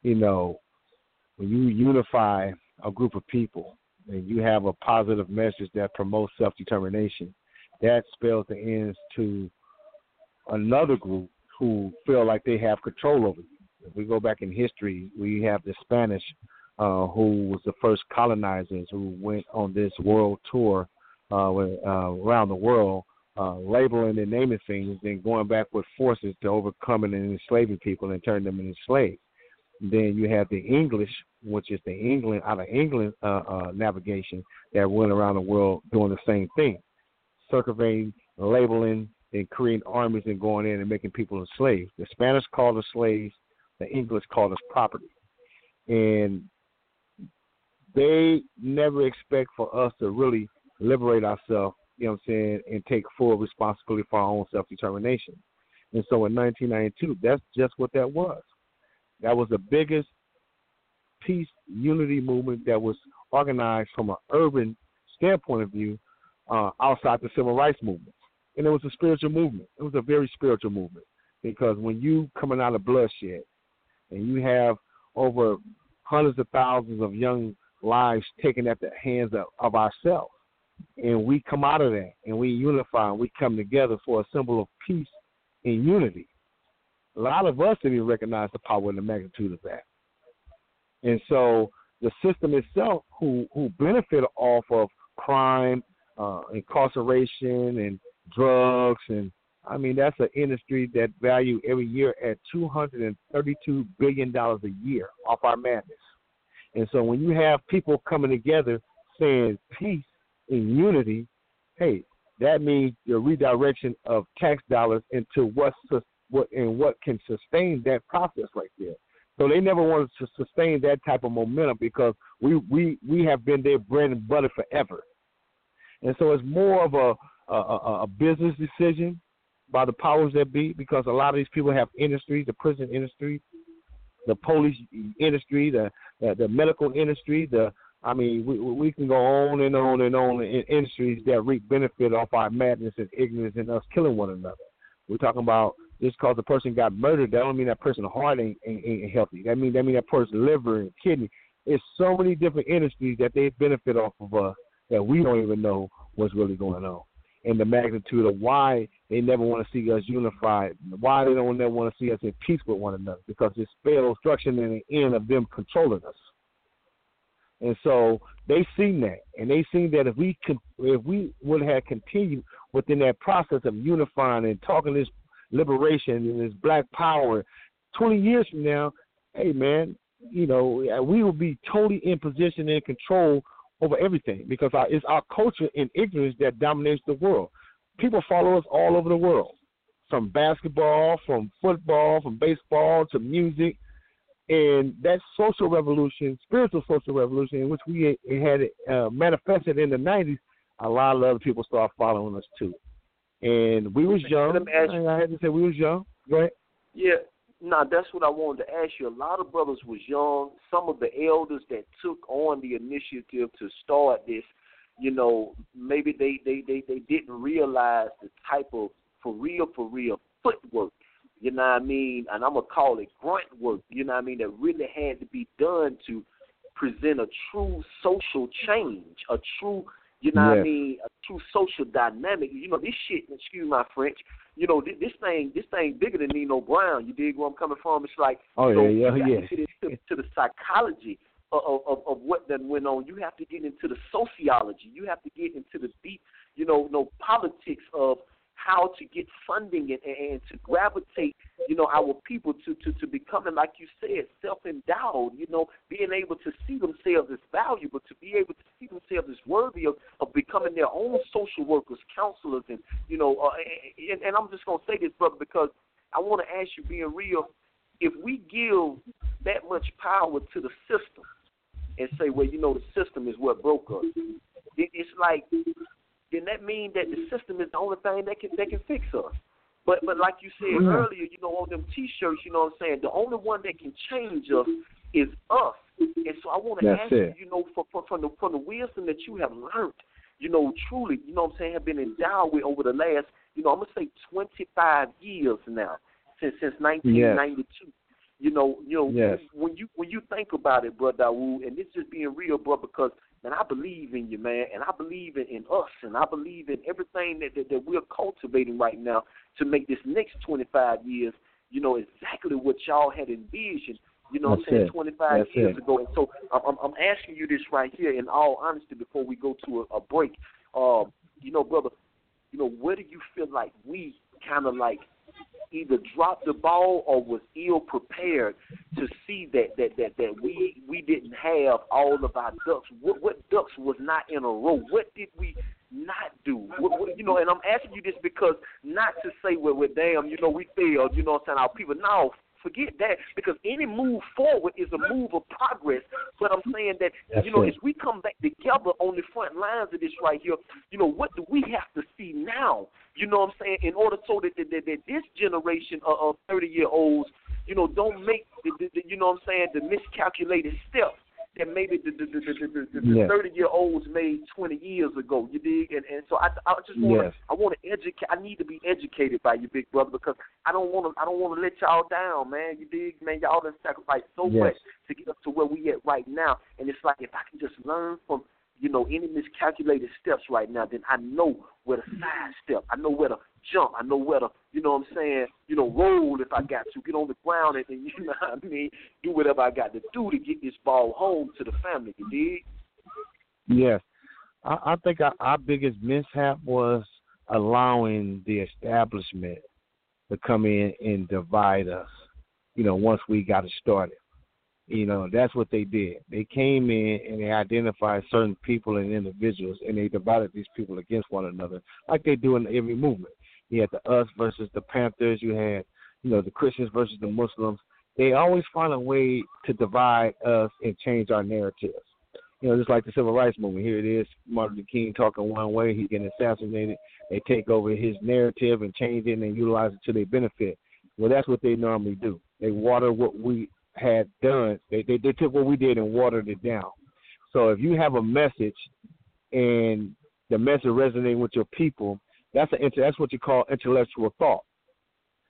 when you unify a group of people and you have a positive message that promotes self-determination, that spells the ends to another group who feel like they have control over you. If we go back in history, we have the Spanish who was the first colonizers who went on this world tour around the world, labeling and naming things and going back with forces to overcoming and enslaving people and turn them into slaves. Then you have the English, which is the England navigation that went around the world doing the same thing, circumventing, labeling, and creating armies and going in and making people enslaved. The Spanish called us slaves, the English called us property. And they never expect for us to really liberate ourselves, and take full responsibility for our own self-determination. And so in 1992, that's just what that was. That was the biggest peace unity movement that was organized from an urban standpoint of view outside the civil rights movement. And it was a spiritual movement. It was a very spiritual movement because when you coming out of bloodshed and you have over hundreds of thousands of young lives taken at the hands of ourselves, and we come out of that and we unify and we come together for a symbol of peace and unity. A lot of us didn't even recognize the power and the magnitude of that. And so the system itself, who benefited off of crime, incarceration, and drugs, and that's an industry that value every year at $232 billion a year off our madness. And so when you have people coming together saying peace and unity, hey, that means the redirection of tax dollars into what can sustain that process right there. So they never wanted to sustain that type of momentum because we have been their bread and butter forever. And so it's more of a business decision by the powers that be because a lot of these people have industries, the prison industry, the police industry, the medical industry, we can go on and on and on in industries that reap benefit off our madness and ignorance and us killing one another. We're talking about Just because the person got murdered, that don't mean that person's heart ain't healthy. That mean that person's liver and kidney. It's so many different industries that they benefit off of us that we don't even know what's really going on. And the magnitude of why they never want to see us unified, why they don't never want to see us in peace with one another, because it's spell obstruction in the end of them controlling us. And so they seen that, and they seen that if we would have continued within that process of unifying and talking this liberation and this black power, 20 years from now, hey man, we will be totally in position and control over everything, because it's our culture and ignorance that dominates the world. People follow us all over the world, from basketball, from football, from baseball to music. And that social revolution, spiritual social revolution, in which we had manifested in the 90s, a lot of other people started following us too. And we was young. I had to say we was young. Go ahead. Yeah. No, that's what I wanted to ask you. A lot of brothers was young. Some of the elders that took on the initiative to start this, maybe they didn't realize the type of for real footwork, you know what I mean? And I'm going to call it grunt work, you know what I mean, that really had to be done to present a true social change, a true, you know what I mean, a true social dynamic. This shit, excuse my French, this thing bigger than Nino Brown. You dig where I'm coming from? It's like, you got to get into the psychology of what that went on. You have to get into the sociology. You have to get into the deep, politics of how to get funding and to gravitate, our people to becoming, like you said, self-endowed, being able to see themselves as valuable, to be able to see themselves as worthy of becoming their own social workers, counselors, and I'm just going to say this, brother, because I want to ask you, being real, if we give that much power to the system and say, well, the system is what broke us, it's like, then that means that the system is the only thing that can fix us. But like you said earlier, on them T-shirts, you know what I'm saying, the only one that can change us is us. And so I want to ask you, from the wisdom that you have learned, truly, what I'm saying, have been endowed with over the last, I'm going to say 25 years now, since 1992. When you think about it, Brother Dawood, and this just being real, bro, because man, I believe in you, man, and I believe in us, and I believe in everything that we're cultivating right now to make this next 25 years, exactly what y'all had envisioned, 25 years ago. And so I'm asking you this right here in all honesty before we go to a break. Brother, where do you feel like we kind of like either dropped the ball or was ill prepared to see that we didn't have all of our ducks? What ducks was not in a row? What did we not do? And I'm asking you this because not to say, well, damn, we failed, our people. No, forget that, because any move forward is a move of progress. But I'm saying that, as we come back together on the front lines of this right here, what do we have to see now? You know what I'm saying? In order so that this generation of 30-year-olds, don't make the miscalculated steps that maybe the 30-year-olds made 20 years ago. You dig? And so I just want to educate. I need to be educated by you, big brother, because I don't want to let y'all down, man. You dig? Man, y'all done sacrificed so much to get up to where we at right now. And it's like, if I can just learn from any miscalculated steps right now, then I know where to sidestep. I know where to jump. I know where to, roll if I got to, get on the ground and do whatever I got to do to get this ball home to the family. You dig? Yes. I think our biggest mishap was allowing the establishment to come in and divide us, once we got it started. That's what they did. They came in and they identified certain people and individuals, and they divided these people against one another, like they do in every movement. You had the us versus the Panthers. You had, the Christians versus the Muslims. They always find a way to divide us and change our narratives. Just like the Civil Rights Movement. Here it is, Martin Luther King talking one way, he's getting assassinated. They take over his narrative and change it and utilize it to their benefit. Well, that's what they normally do. They water what we had done. They took what we did and watered it down. So if you have a message and the message resonating with your people, that's what you call intellectual thought.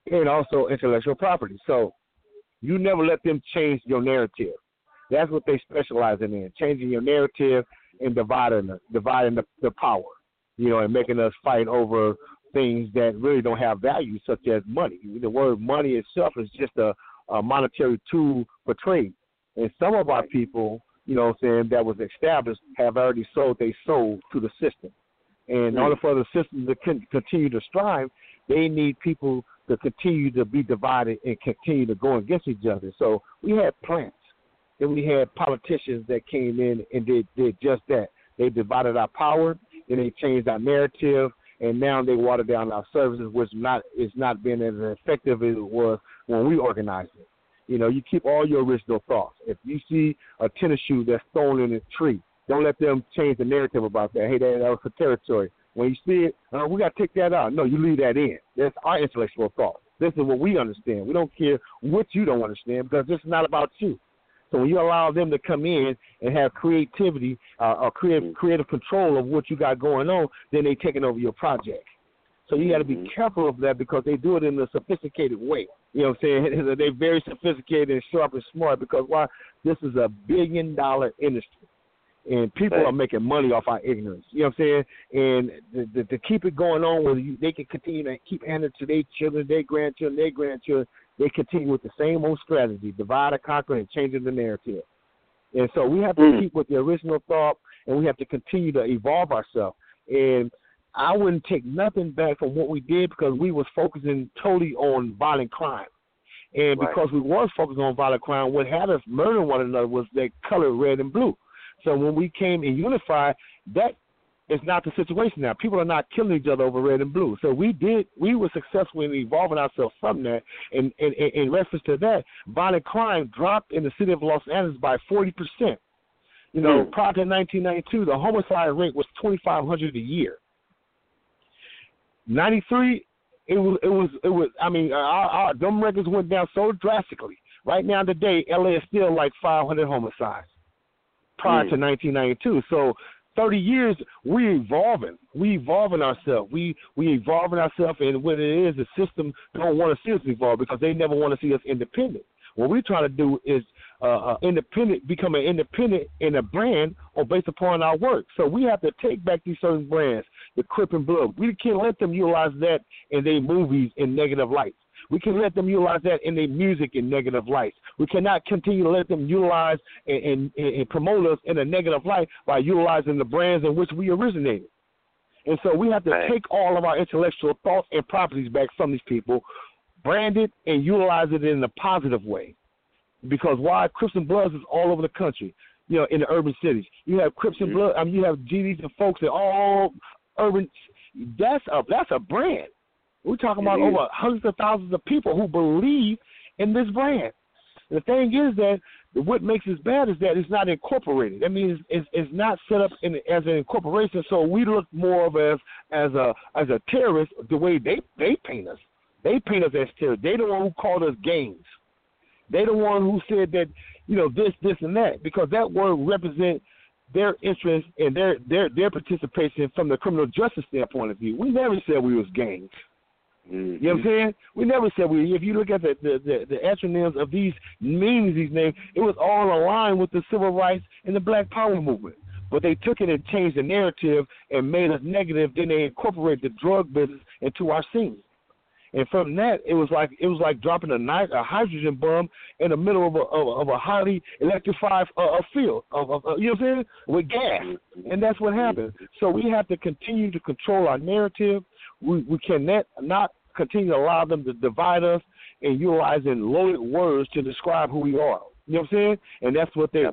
and also intellectual property. So you never let them change your narrative. That's what they specialize in, changing your narrative and dividing the power, and making us fight over things that really don't have value, such as money. The word money itself is just a monetary tool for trade. And some of our people, that was established have already sold their soul to the system. And in order for the system to continue to strive, they need people to continue to be divided and continue to go against each other. So we had plants, and we had politicians that came in and did just that. They divided our power, and they changed our narrative, and now they water down our services, which is not being as effective as it was when we organized it. You keep all your original thoughts. If you see a tennis shoe that's thrown in a tree, don't let them change the narrative about that. Hey, that was for territory. When you see it, we got to take that out. No, you leave that in. That's our intellectual thought. This is what we understand. We don't care what you don't understand, because this is not about you. So when you allow them to come in and have creativity or creative control of what you got going on, then they taking over your project. So you got to be careful of that, because they do it in a sophisticated way. You know what I'm saying? They're very sophisticated and sharp and smart, because why? This is a billion-dollar industry. And people are making money off our ignorance. You know what I'm saying? And to keep it going on, where they can continue to keep handing it to their children, their grandchildren, they continue with the same old strategy, divide and conquer and changing the narrative. And so we have to keep with the original thought, and we have to continue to evolve ourselves. And I wouldn't take nothing back from what we did, because we was focusing totally on violent crime. And because we was focused on violent crime, what had us murder one another was that color red and blue. So when we came and unified, that is not the situation now. People are not killing each other over red and blue. So we were successful in evolving ourselves from that. And in reference to that, violent crime dropped in the city of Los Angeles by 40%. Prior to 1992, the homicide rate was 2,500 a year. 93, it was. I mean, our them records went down so drastically. Right now, today, LA is still like 500 homicides. Prior to 1992, so 30 years, we evolving ourselves. We evolving ourselves, and what it is, the system don't want to see us evolve, because they never want to see us independent. What we're trying to do is become an independent in a brand or based upon our work. So we have to take back these certain brands, the Crip and Blood. We can't let them utilize that in their movies in negative lights. We can let them utilize that in their music in negative lights. We cannot continue to let them utilize and promote us in a negative light by utilizing the brands in which we originated. And so we have to take all of our intellectual thoughts and properties back from these people, brand it, and utilize it in a positive way. Because why? Crips and Bloods is all over the country, in the urban cities. You have Crips and Bloods, you have GDs and folks in all urban. That's a brand. We're talking about over hundreds of thousands of people who believe in this brand. The thing is that what makes it bad is that it's not incorporated. That means it's not set up as an incorporation, so we look more of as a terrorist the way they paint us. They paint us as terrorists. They the one who called us gangs. They the one who said that, this, and that, because that word represents their interest and their participation from the criminal justice standpoint of view. We never said we was gangs. You know what I'm saying? We never said we. If you look at the acronyms of these meanings, these names, it was all aligned with the civil rights and the Black Power movement. But they took it and changed the narrative and made us negative. Then they incorporated the drug business into our scene. And from that, it was like dropping a hydrogen bomb in the middle of a highly electrified field of you know what I'm saying, with gas, and that's what happened. So we have to continue to control our narrative. We cannot not continue to allow them to divide us and utilizing loaded words to describe who we are. You know what I'm saying? And that's what they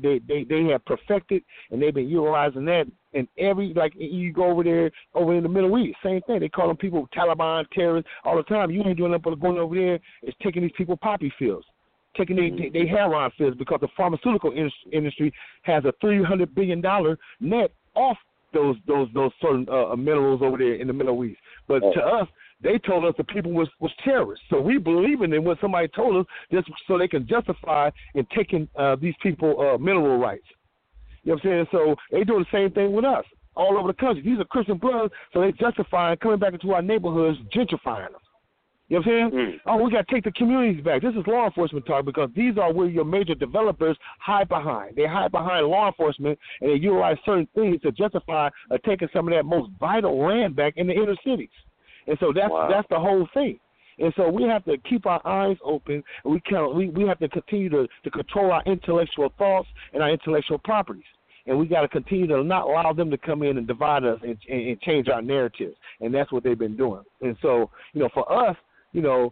have perfected, and they've been utilizing that. And like you go over in the Middle East, same thing. They call them people Taliban terrorists all the time. You ain't doing nothing but going over there is taking these people poppy fields, taking their heroin fields, because the pharmaceutical industry has a $300 billion net off those certain minerals over there in the Middle East. But to us, they told us the people was terrorists. So we believe in what somebody told us, just so they can justify in taking these people mineral rights. You know what I'm saying? So they doing the same thing with us all over the country. These are Christian Bloods, so they justify coming back into our neighborhoods, gentrifying them. You know what I'm saying? Oh, we got to take the communities back. This is law enforcement talk because these are where your major developers hide behind. They hide behind law enforcement and they utilize certain things to justify taking some of that most vital land back in the inner cities. And so that's the whole thing. And so we have to keep our eyes open. And we have to continue to control our intellectual thoughts and our intellectual properties. And we got to continue to not allow them to come in and divide us and change our narratives. And that's what they've been doing. And so, for us, what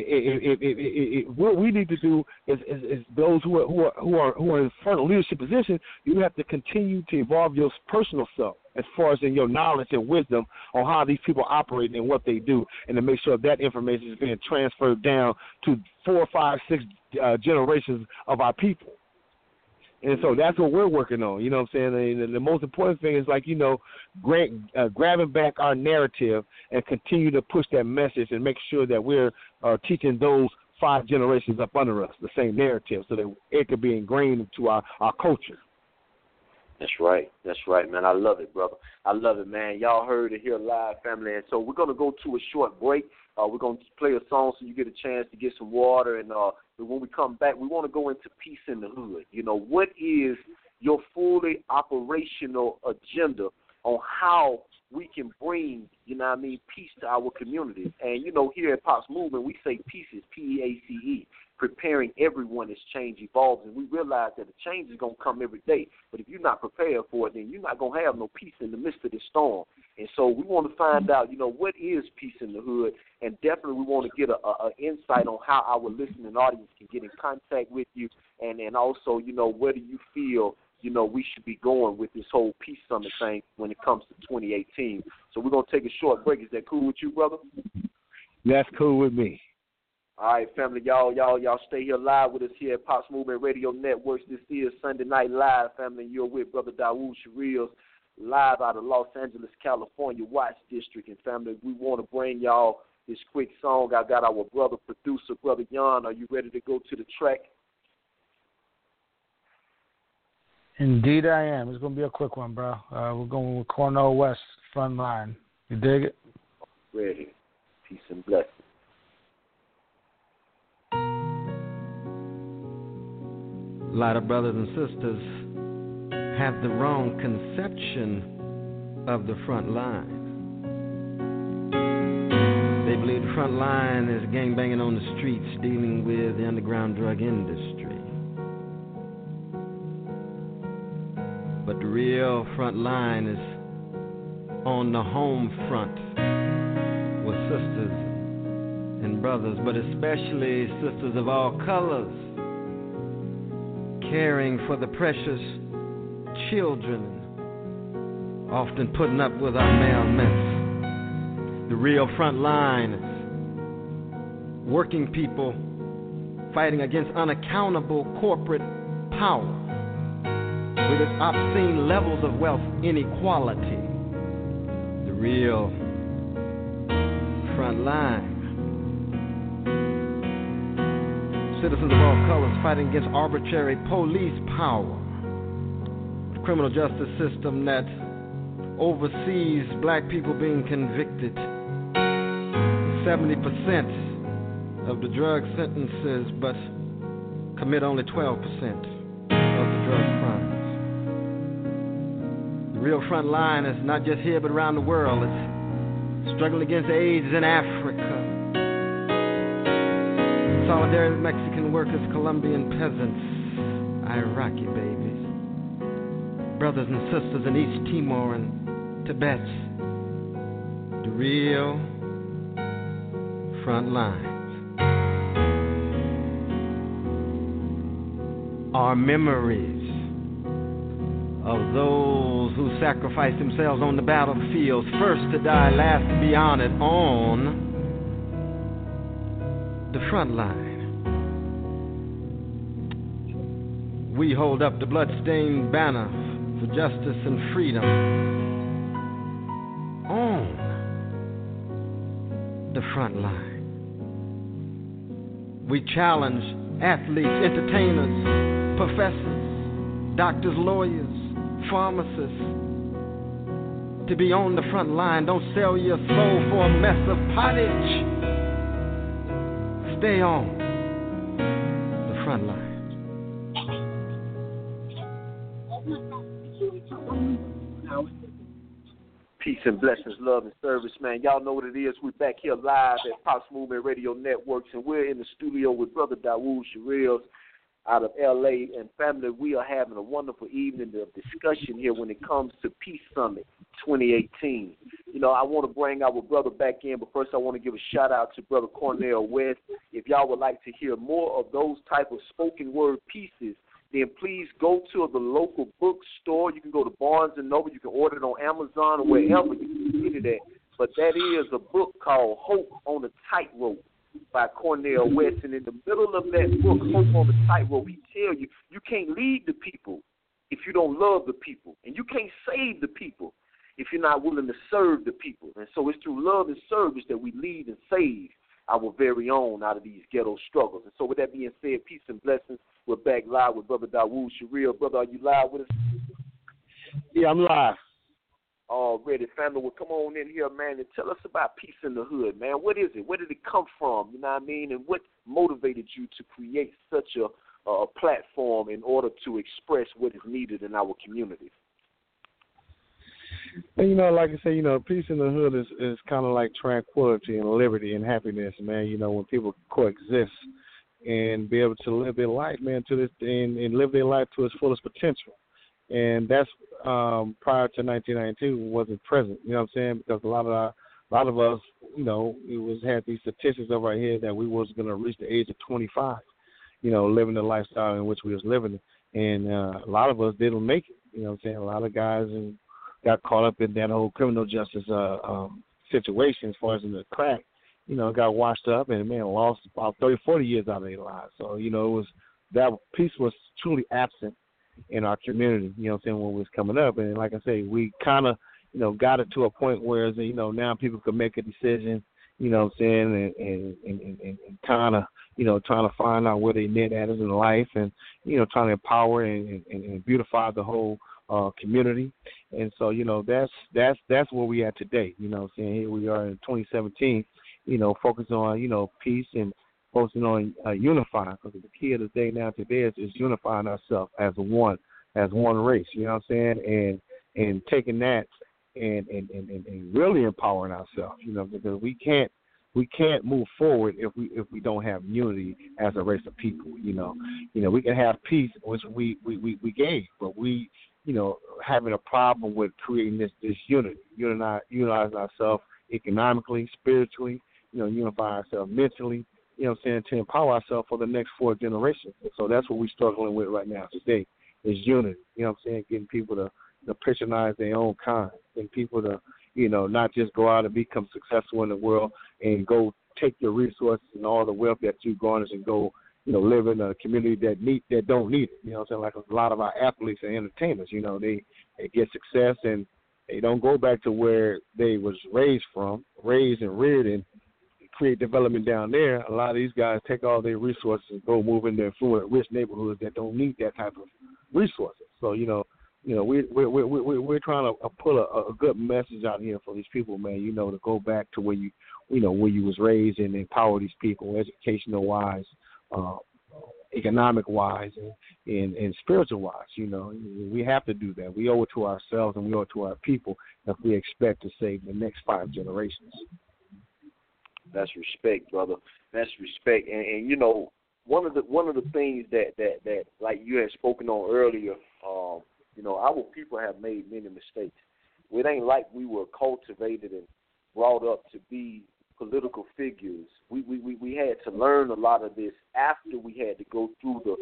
we need to do is those who are in front of leadership position, you have to continue to evolve your personal self as far as in your knowledge and wisdom on how these people operate and what they do, and to make sure that information is being transferred down to 4, 5, 6 generations of our people. And so that's what we're working on, you know what I'm saying? And the most important thing is, grabbing back our narrative and continue to push that message and make sure that we're teaching those 5 generations up under us the same narrative so that it could be ingrained into our culture. That's right, man. I love it, brother. I love it, man. Y'all heard it here live, family. And so we're going to go to a short break. We're going to play a song so you get a chance to get some water. And when we come back, we want to go into peace in the hood. What is your fully operational agenda on how we can bring, peace to our communities? And, here at Pops Movement, we say peace is P-E-A-C-E. Preparing everyone as change evolves, and we realize that the change is going to come every day. But if you're not prepared for it, then you're not going to have no peace in the midst of the storm. And so we want to find out, what is peace in the hood, and definitely we want to get an insight on how our listening audience can get in contact with you, and also, where do you feel, we should be going with this whole Peace Summit thing when it comes to 2018. So we're going to take a short break. Is that cool with you, brother? That's cool with me. All right, family, y'all stay here live with us here at Pops Movement Radio Networks. This is Sunday Night Live, family. You're with Brother Dawood Sherrills, live out of Los Angeles, California, Watts District. And, family, we want to bring y'all this quick song. I got our brother producer, Brother Jan. Are you ready to go to the track? Indeed I am. It's going to be a quick one, bro. We're going with Cornell West, Frontline. You dig it? Ready. Peace and blessings. A lot of brothers and sisters have the wrong conception of the front line. They believe the front line is gangbanging on the streets, dealing with the underground drug industry. But the real front line is on the home front with sisters and brothers, but especially sisters of all colors, caring for the precious children, often putting up with our maleness. The real front line is working people fighting against unaccountable corporate power with its obscene levels of wealth inequality. The real front line. Citizens of all colors fighting against arbitrary police power. The criminal justice system that oversees black people being convicted. 70% of the drug sentences, but commit only 12% of the drug crimes. The real front line is not just here but around the world. It's struggling against AIDS in Africa. Solidarity with Mexican workers, Colombian peasants, Iraqi babies, brothers and sisters in East Timor and Tibet. The real front lines are memories of those who sacrificed themselves on the battlefields, first to die, last to be honored on the front line. We hold up the bloodstained banner for justice and freedom on the front line. We challenge athletes, entertainers, professors, doctors, lawyers, pharmacists to be on the front line. Don't sell your soul for a mess of pottage. stay on the front line. Peace and blessings, love and service, man. Y'all know what it is. We're back here live at Pops Movement Radio Networks, and we're in the studio with Brother Dawood Sherrills out of L.A. and family. We are having a wonderful evening of discussion here when it comes to Peace Summit 2018. You know, I want to bring our brother back in, but first I want to give a shout-out to Brother Cornell West. If y'all would like to hear more of those type of spoken word pieces, then please go to the local bookstore. You can go to Barnes & Noble. You can order it on Amazon or wherever you can get it at. But that is a book called Hope on a Tightrope by Cornell West. And in the middle of that book, Hope on a Tightrope, he tells you, you can't lead the people if you don't love the people. And you can't save the people if you're not willing to serve the people. And so it's through love and service that we lead and save our very own out of these ghetto struggles. And so with that being said, peace and blessings. We're back live with Brother Dawood Sherrills. Brother, are you live with us? Yeah, I'm live. Already, family. Well, come on in here, man, and tell us about Peace in the Hood, man. What is it? Where did it come from? You know what I mean? And what motivated you to create such a platform in order to express what is needed in our community? And, you know, like I say, you know, peace in the hood is kind of like tranquility and liberty and happiness, man. You know, when people coexist and be able to live their life, man, to this and live their life to its fullest potential. And that's prior to 1992 wasn't present. You know what I'm saying? Because a lot of us, you know, had these statistics over our head that we wasn't going to reach the age of 25. You know, living the lifestyle in which we was living, and a lot of us didn't make it. You know what I'm saying? A lot of guys got caught up in that whole criminal justice situation as far as in the crack. You know, got washed up and, man, lost about 30, 40 years out of their lives. So, you know, it was that peace was truly absent in our community, you know what I'm saying, when we was coming up. And like I say, we kind of, you know, got it to a point where, you know, now people could make a decision, you know what I'm saying, and kind of, you know, trying to find out where they net at is in life and, you know, trying to empower and beautify the whole community. And so, you know, that's where we at today. You know what I'm saying? Here we are in 2017. You know, focusing on, you know, peace and focusing on unifying. Because the key of the day now today is unifying ourselves as one race. You know what I'm saying? And taking that and really empowering ourselves. You know, because we can't move forward if we don't have unity as a race of people. You know, we can have peace, which we gave, but we, you know, having a problem with creating this unity, unitizing ourselves economically, spiritually. You know, unify ourselves mentally, you know what I'm saying, to empower ourselves for the next 4 generations. And so that's what we're struggling with right now today is unity. You know what I'm saying, getting people to patronize their own kind, getting people to, you know, not just go out and become successful in the world and go take your resources and all the wealth that you garnish and go, you know, live in a community that don't need it. You know what I'm saying, like a lot of our athletes and entertainers, you know, they get success and they don't go back to where they was raised and reared in, create development down there. A lot of these guys take all their resources and go move in their affluent, rich neighborhoods that don't need that type of resources. So, you know, we're trying to put a good message out here for these people, man. You know, to go back to where you was raised and empower these people, educational wise, economic wise, and spiritual wise. You know, we have to do that. We owe it to ourselves and we owe it to our people if we expect to save the next 5 generations. That's respect, brother. That's respect. And you know, one of the things that like you had spoken on earlier, you know, our people have made many mistakes. It ain't like we were cultivated and brought up to be political figures. We had to learn a lot of this after we had to go through the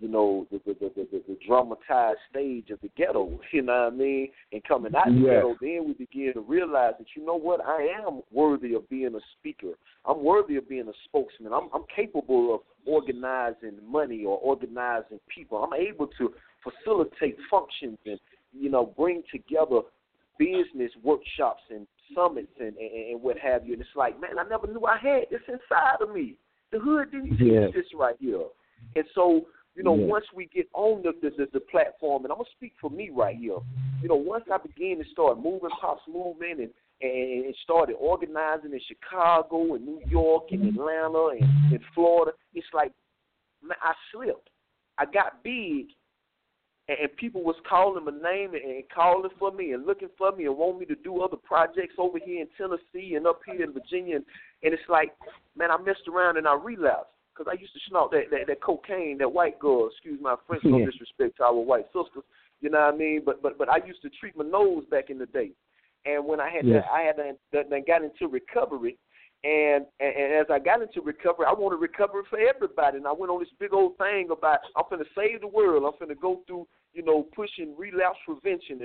dramatized stage of the ghetto, you know what I mean? And coming out of the ghetto, then we begin to realize that, you know what, I am worthy of being a speaker. I'm worthy of being a spokesman. I'm capable of organizing money or organizing people. I'm able to facilitate functions and, you know, bring together business workshops and summits and what have you. And it's like, man, I never knew I had this inside of me. The hood didn't teach this right here. And so, you know, once we get on the platform, and I'm going to speak for me right here, you know, once I began to start moving Pops Movement and and started organizing in Chicago and New York and Atlanta and in Florida. It's like, man, I slipped. I got big, and people was calling my name and calling for me and looking for me and want me to do other projects over here in Tennessee and up here in Virginia. And it's like, man, I messed around and I relapsed because I used to snort that cocaine, that white girl. Excuse my French, no disrespect to our white sisters. You know what I mean? But I used to treat my nose back in the day. And when I had got into recovery, and as I got into recovery, I wanted recovery for everybody. And I went on this big old thing about I'm finna save the world. I'm finna go through, pushing relapse prevention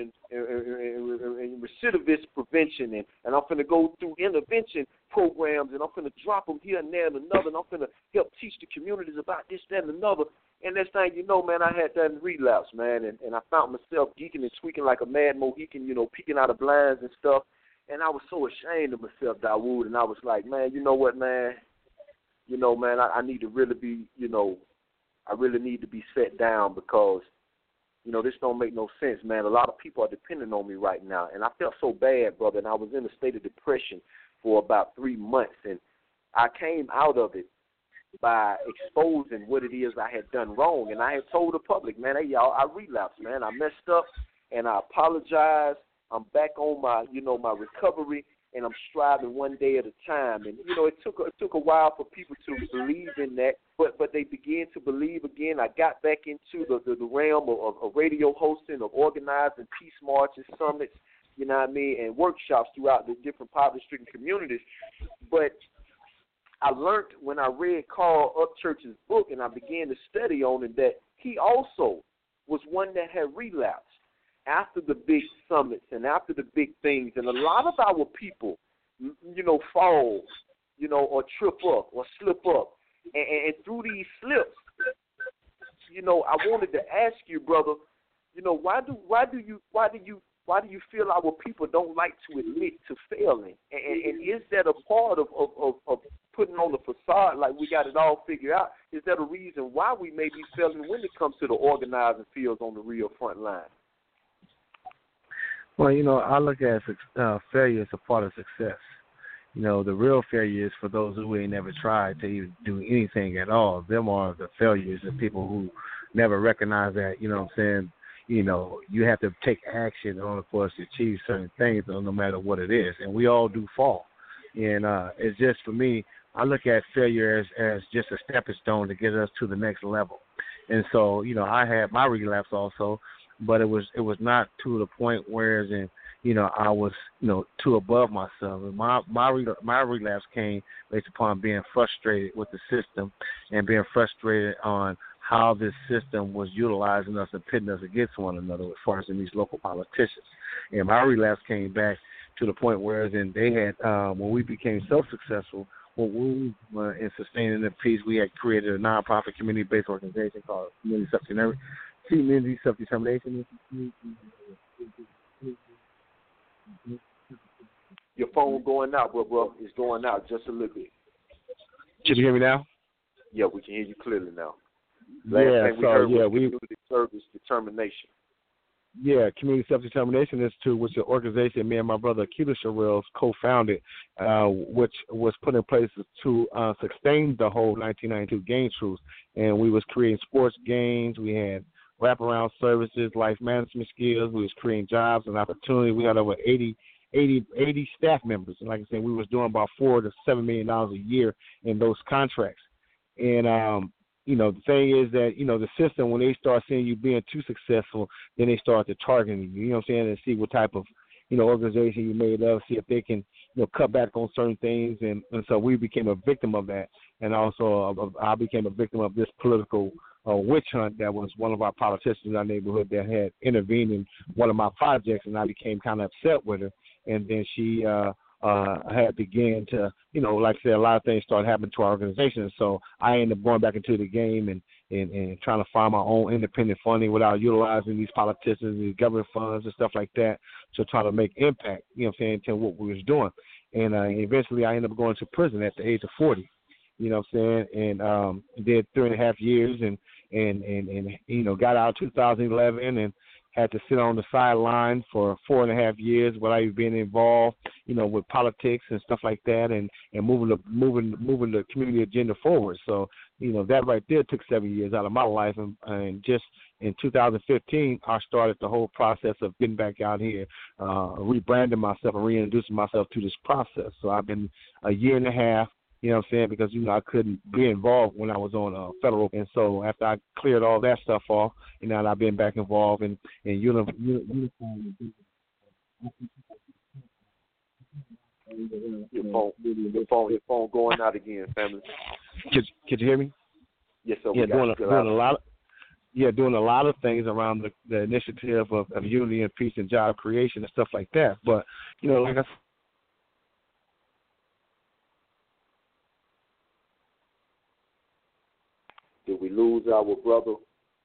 and recidivist prevention, and I'm finna go through intervention programs, and I'm finna drop them here and there and another, and I'm finna help teach the communities about this, that, and another. And next thing you know, man, I had that relapse, man, and I found myself geeking and tweaking like a mad Mohican, peeking out of blinds and stuff. And I was so ashamed of myself, Dawood, and I was like, man, you know what, man? I need to really be, I really need to be set down because, this don't make no sense, man. A lot of people are depending on me right now. And I felt so bad, brother, and I was in a state of depression for about 3 months. And I came out of it by exposing what it is I had done wrong. And I had told the public, man, hey, y'all, I relapsed, man. I messed up, and I apologize. I'm back on my, my recovery, and I'm striving one day at a time. And, it took a while for people to believe in that, but they began to believe again. I got back into the realm of radio hosting, of organizing peace marches, summits, and workshops throughout the different poverty-stricken communities. But I learned when I read Carl Upchurch's book and I began to study on it that he also was one that had relapsed after the big summits and after the big things. And a lot of our people, fall, or trip up or slip up. And through these slips, I wanted to ask you, brother, why do you feel our people don't like to admit to failing? And is that a part of putting on the facade like we got it all figured out? Is that a reason why we may be failing when it comes to the organizing fields on the real front line? Well, I look at failure as a part of success. The real failure is for those who ain't never tried to even do anything at all. Them are the failures, the people who never recognize that, you have to take action in order for us to achieve certain things, no matter what it is. And we all do fall. And it's just, for me, I look at failure as just a stepping stone to get us to the next level. And so, I had my relapse also, but it was not to the point where, I was, too above myself. And my relapse came based upon being frustrated with the system and being frustrated on how this system was utilizing us and pitting us against one another as far as in these local politicians. And my relapse came back to the point where they had, when we became so successful, when we were in sustaining the peace, we had created a nonprofit community-based organization called Community Self-Determination. Your phone going out, bro. It's going out just a little bit. Can you hear me now? Yeah, we can hear you clearly now. Community service determination. Yeah, Community Self-Determination Institute, which is an organization me and my brother Keita Sherrills co-founded, which was put in place to sustain the whole 1992 game truce. And we was creating sports games. We had wraparound services, life management skills. We was creating jobs and opportunity. We had over 80 staff members. And like I said, we was doing about $4 to $7 million a year in those contracts. And the thing is that, the system, when they start seeing you being too successful, then they start to targeting you, what I'm saying, and see what type of, organization you made of, see if they can, cut back on certain things. And so we became a victim of that. And also I became a victim of this political witch hunt that was one of our politicians in our neighborhood that had intervened in one of my projects, and I became kind of upset with her. And then she had began to, like I said, a lot of things started happening to our organization. So I ended up going back into the game and trying to find my own independent funding without utilizing these politicians, these government funds and stuff like that to try to make impact, to what we was doing. And eventually I ended up going to prison at the age of 40, and did 3.5 years and got out in 2011 and had to sit on the sideline for 4.5 years without even being involved, with politics and stuff like that, and moving the community agenda forward. So, that right there took 7 years out of my life, and just in 2015, I started the whole process of getting back out here, rebranding myself and reintroducing myself to this process. So I've been a year and a half. You know what I'm saying? Because, I couldn't be involved when I was on federal. And so after I cleared all that stuff off, and I've been back involved in uniform. Your phone going out again, family. Could you hear me? Yes, sir. Doing a lot of things around the initiative of unity and peace and job creation and stuff like that. But, like I said, did we lose our brother?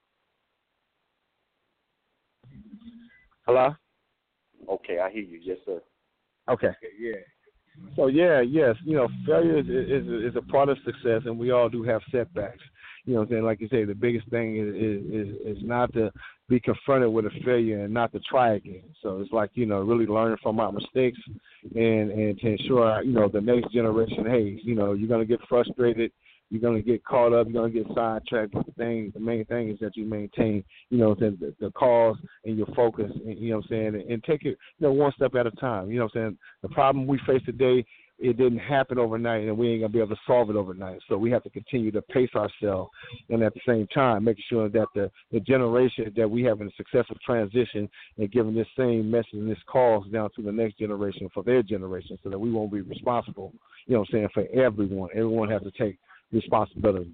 Hello? Okay, I hear you. Yes, sir. Okay. Yeah. So, yes, failure is a part of success, and we all do have setbacks. You know what I'm saying? Like you say, the biggest thing is not to be confronted with a failure and not to try again. So it's like, really learning from our mistakes and to ensure, the next generation, hey, you're going to get frustrated. You're going to get caught up. You're going to get sidetracked. The main thing is that you maintain, the cause and your focus, and take it, one step at a time. The problem we face today, it didn't happen overnight, and we ain't going to be able to solve it overnight. So we have to continue to pace ourselves, and at the same time, making sure that the generation that we have in a successful transition and giving this same message and this cause down to the next generation for their generation, so that we won't be responsible, for everyone. Everyone has to take responsibility.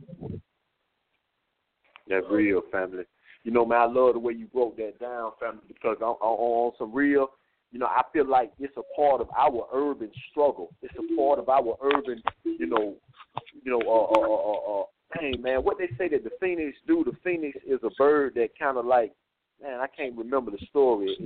That's real, family. Man, I love the way you broke that down, family, because on some real, I feel like it's a part of our urban struggle. It's a part of our urban, dang, man, what they say that the phoenix do, the phoenix is a bird that kind of like, man, I can't remember the story.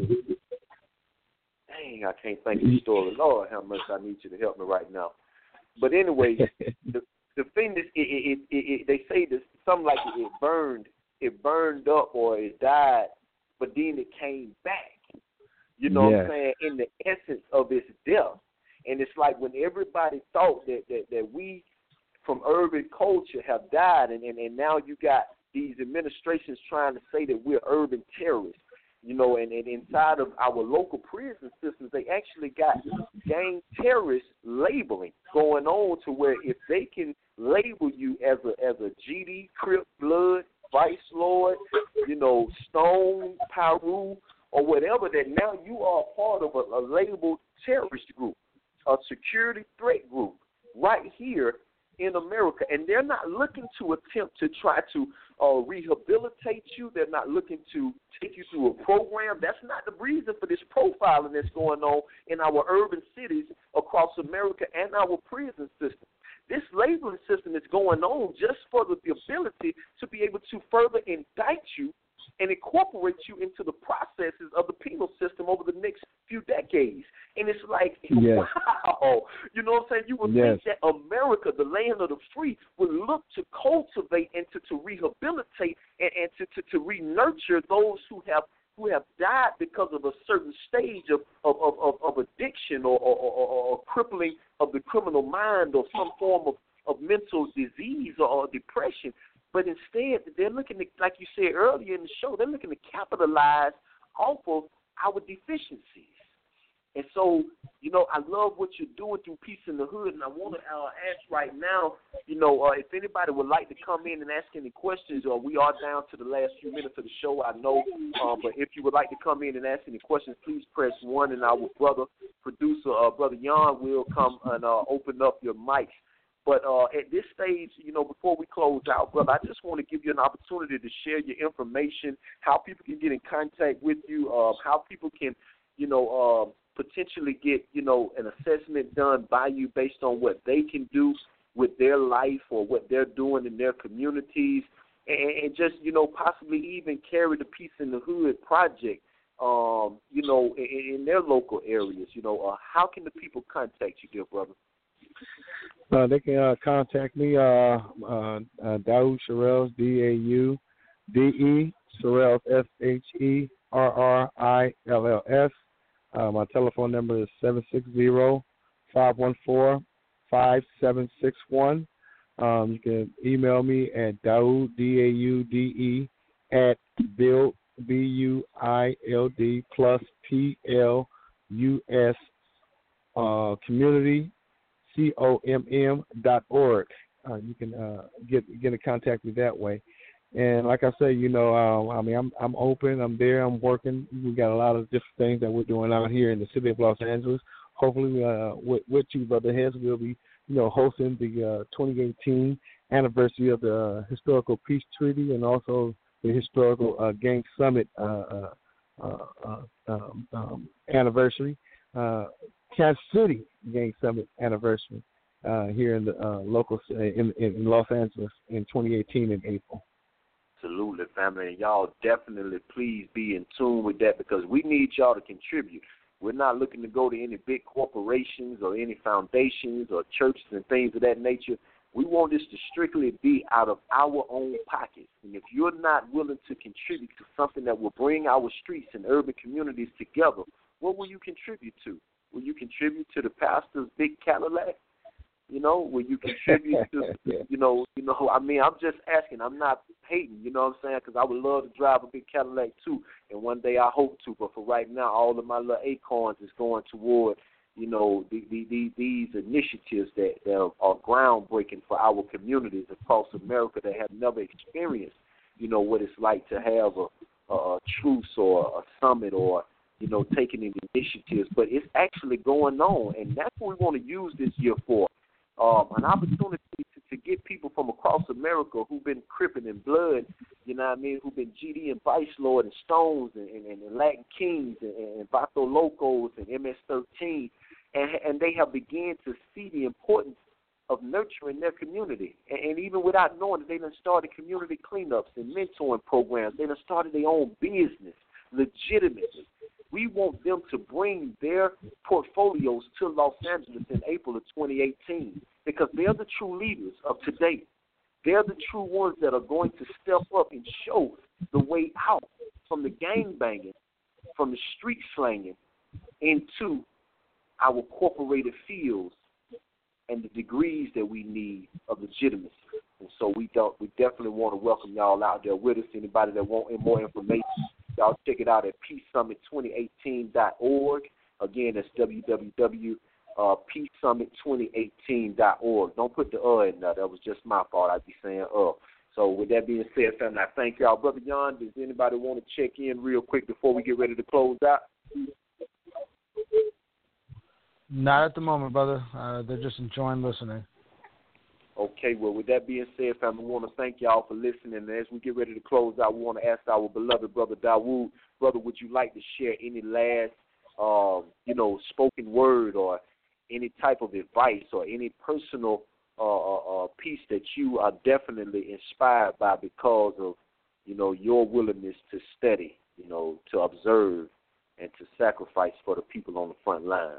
Dang, I can't think of the story. Lord, how much I need you to help me right now. But anyway, the phoenix, they say this, something like it burned up or it died, but then it came back. You know what I'm saying? In the essence of its death. And it's like when everybody thought that we from urban culture have died, and now you got these administrations trying to say that we're urban terrorists. And inside of our local prison systems, they actually got gang terrorist labeling going on to where if they can label you as a GD, Crip, Blood, Vice Lord, Stone, Pyru, or whatever, that now you are part of a labeled terrorist group, a security threat group right here in America. And they're not looking to attempt to try to rehabilitate you. They're not looking to take you through a program. That's not the reason for this profiling that's going on in our urban cities across America and our prison system. This labeling system is going on just for the ability to be able to further indict you and incorporate you into the processes of the penal system over the next few decades. And it's like, wow. You know what I'm saying? You would think that America, the land of the free, would look to cultivate and to rehabilitate and to re-nurture those who have died because of a certain stage of addiction or crippling of the criminal mind or some form of mental disease or depression. But instead, they're looking to, like you said earlier in the show, they're looking to capitalize off of our deficiencies. And so, I love what you're doing through Peace in the Hood, and I want to ask right now, if anybody would like to come in and ask any questions, or we are down to the last few minutes of the show, I know, but if you would like to come in and ask any questions, please press 1, and our producer, Brother Jan, will come and open up your mics. But at this stage, before we close out, brother, I just want to give you an opportunity to share your information, how people can get in contact with you, how people can, potentially get, an assessment done by you based on what they can do with their life or what they're doing in their communities, and just, possibly even carry the Peace in the Hood project, in their local areas. How can the people contact you, dear brother? They can contact me, Daoud Sherels, DAUDE, Sherels, SHERELS, RRILLS. My telephone number is 760-514-5761. You can email me at Daoud, DAUDE, at build, BUILD plus PLUS community, COMM.org. You can get in contact with me that way. And like I say, I'm open. I'm there. I'm working. We got a lot of different things that we're doing out here in the city of Los Angeles. Hopefully, with you, Brother Heads, we'll be, hosting the 2018 anniversary of the Historical Peace Treaty and also the Historical Gang Summit anniversary, Kansas City Gang Summit anniversary here in the local in Los Angeles in 2018 in April. Absolutely, family, and y'all definitely please be in tune with that because we need y'all to contribute. We're not looking to go to any big corporations or any foundations or churches and things of that nature. We want this to strictly be out of our own pockets. And if you're not willing to contribute to something that will bring our streets and urban communities together, what will you contribute to? Will you contribute to the pastor's big Cadillac? Will you contribute to, I'm just asking. I'm not hating, you know what I'm saying, because I would love to drive a big Cadillac too, and one day I hope to. But for right now, all of my little acorns is going toward, these initiatives that are groundbreaking for our communities across America that have never experienced, what it's like to have a truce or a summit or, taking in initiatives. But it's actually going on, and that's what we want to use this year for. An opportunity to get people from across America who've been Crippin' in blood, who've been GD and Vice Lord and Stones and Latin Kings and Vato Locos and MS-13, and they have begun to see the importance of nurturing their community. And even without knowing it, they done started community cleanups and mentoring programs. They done started their own business legitimately. We want them to bring their portfolios to Los Angeles in April of 2018 because they're the true leaders of today. They're the true ones that are going to step up and show the way out from the gang banging, from the street slanging, into our corporated fields and the degrees that we need of legitimacy. And so we definitely want to welcome y'all out there with us. Anybody that want more information, y'all check it out at peacesummit2018.org. Again, that's www.peacesummit2018.org. Don't put the in there. That was just my fault. I'd be saying So with that being said, family, I thank y'all. Brother Jan, does anybody want to check in real quick before we get ready to close out? Not at the moment, brother. They're just enjoying listening. Okay, well, with that being said, family, we want to thank y'all for listening. And as we get ready to close out, we want to ask our beloved brother Dawood, brother, would you like to share any last, spoken word or any type of advice or any personal piece that you are definitely inspired by because of, your willingness to study, to observe and to sacrifice for the people on the front line?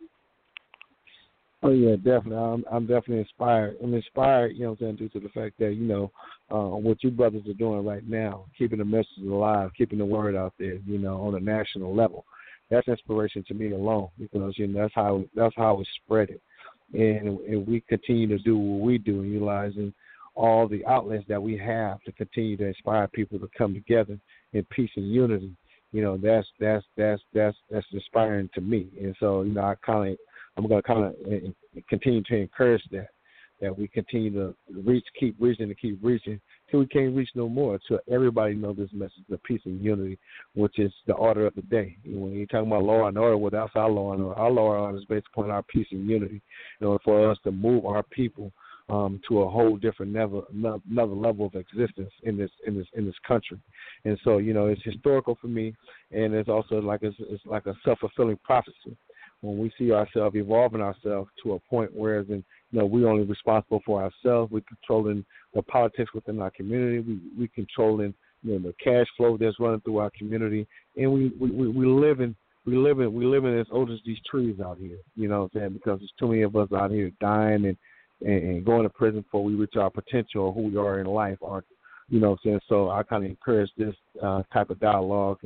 Oh, yeah, definitely. I'm definitely inspired. I'm inspired, due to the fact that, what you brothers are doing right now, keeping the message alive, keeping the word out there, on a national level. That's inspiration to me alone because, that's how it's spreading. And we continue to do what we do, utilizing all the outlets that we have to continue to inspire people to come together in peace and unity. That's inspiring to me. And so, I'm going to kind of continue to encourage that we continue to keep reaching till we can't reach no more, till everybody knows this message of peace and unity, which is the order of the day. When you're talking about law and order, well, that's our law and order. Our law and order is based upon our peace and unity in order for us to move our people to a whole different another level of existence in this country. And so, it's historical for me, and it's also like it's like a self-fulfilling prophecy. When we see ourselves evolving ourselves to a point where we're only responsible for ourselves, we're controlling the politics within our community, we controlling the cash flow that's running through our community, and we living as old as these trees out here. You know what I'm saying? Because there's too many of us out here dying and going to prison before we reach our potential or who we are in life. Or, So I kind of encourage this type of dialogue and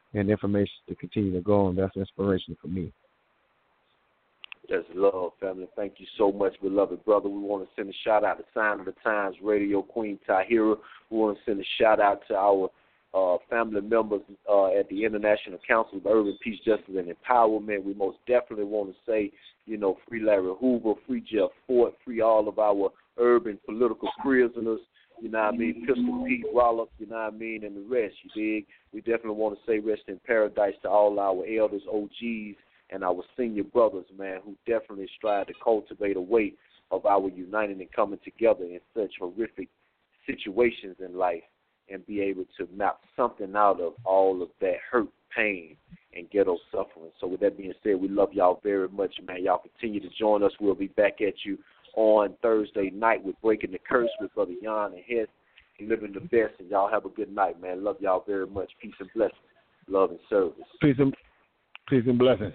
and information to continue to go on. That's inspiration for me. That's love, family. Thank you so much, beloved brother. We want to send a shout-out to Sign of the Times Radio, Queen Tahira. We want to send a shout-out to our family members at the International Council of Urban Peace, Justice, and Empowerment. We most definitely want to say, free Larry Hoover, free Jeff Fort, free all of our urban political prisoners, Pistol Pete Rollup, and the rest, you dig? We definitely want to say rest in paradise to all our elders, OGs, and our senior brothers, man, who definitely strive to cultivate a way of our uniting and coming together in such horrific situations in life and be able to map something out of all of that hurt, pain, and ghetto suffering. So with that being said, we love y'all very much, man. Y'all continue to join us. We'll be back at you on Thursday night with Breaking the Curse with Brother Jan and Hess and Living the Best. And y'all have a good night, man. Love y'all very much. Peace and blessings. Love and service. Peace and blessings.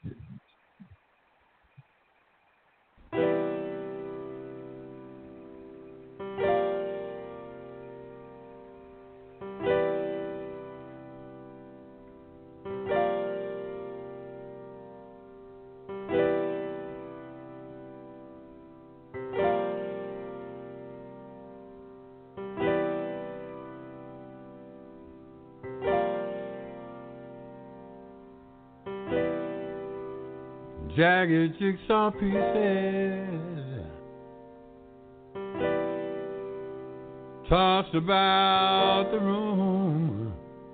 Jagged jigsaw pieces tossed about the room.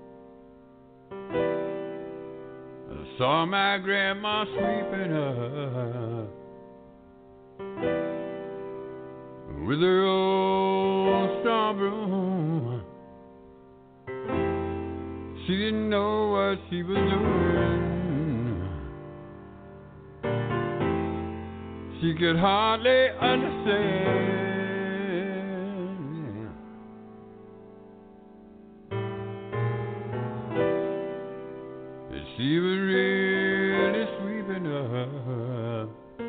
I saw my grandma sweeping up with her old straw broom. She didn't know what she was doing. She could hardly understand. That she was really sweeping up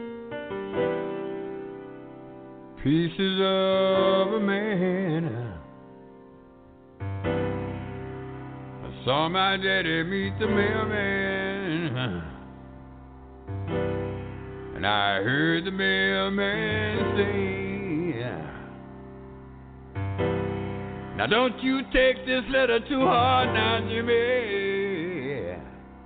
pieces of a man. I saw my daddy meet the mailman. And I heard the mailman say, now don't you take this letter too hard now, Jimmy.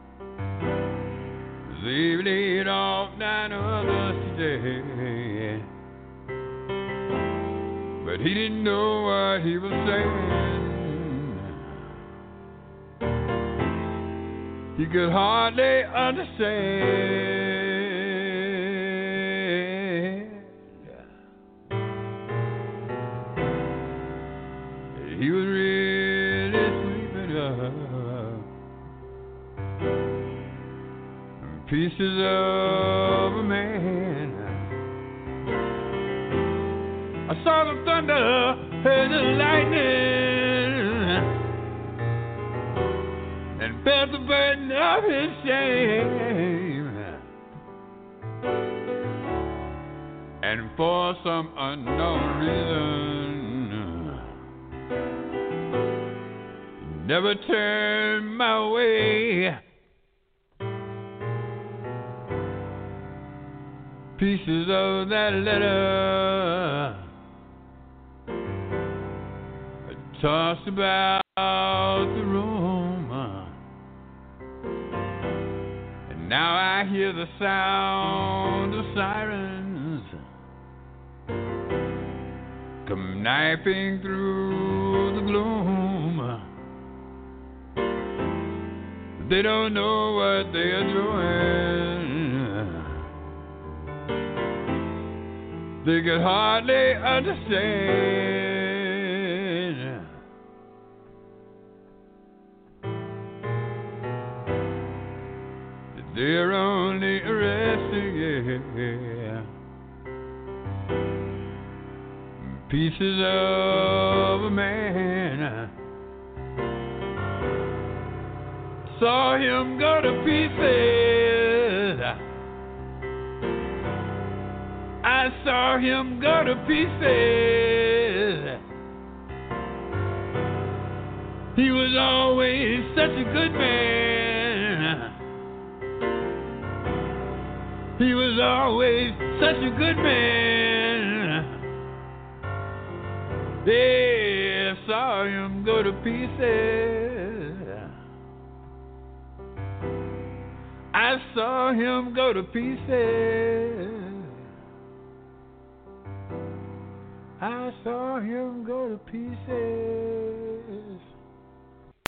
They've laid off 9 others today. But he didn't know what he was saying. He could hardly understand. He was really sweeping up pieces of a man. I saw the thunder, heard the lightning, and felt the burden of his shame. And for some unknown reason, never turned my way. Pieces of that letter tossed about the room, and now I hear the sound of sirens come knifing through the gloom. They don't know what they are doing. They could hardly understand. That they're only arresting pieces of a man. Saw him go to pieces. I saw him go to pieces. He was always such a good man. He was always such a good man. They saw him go to pieces. I saw him go to pieces. I saw him go to pieces.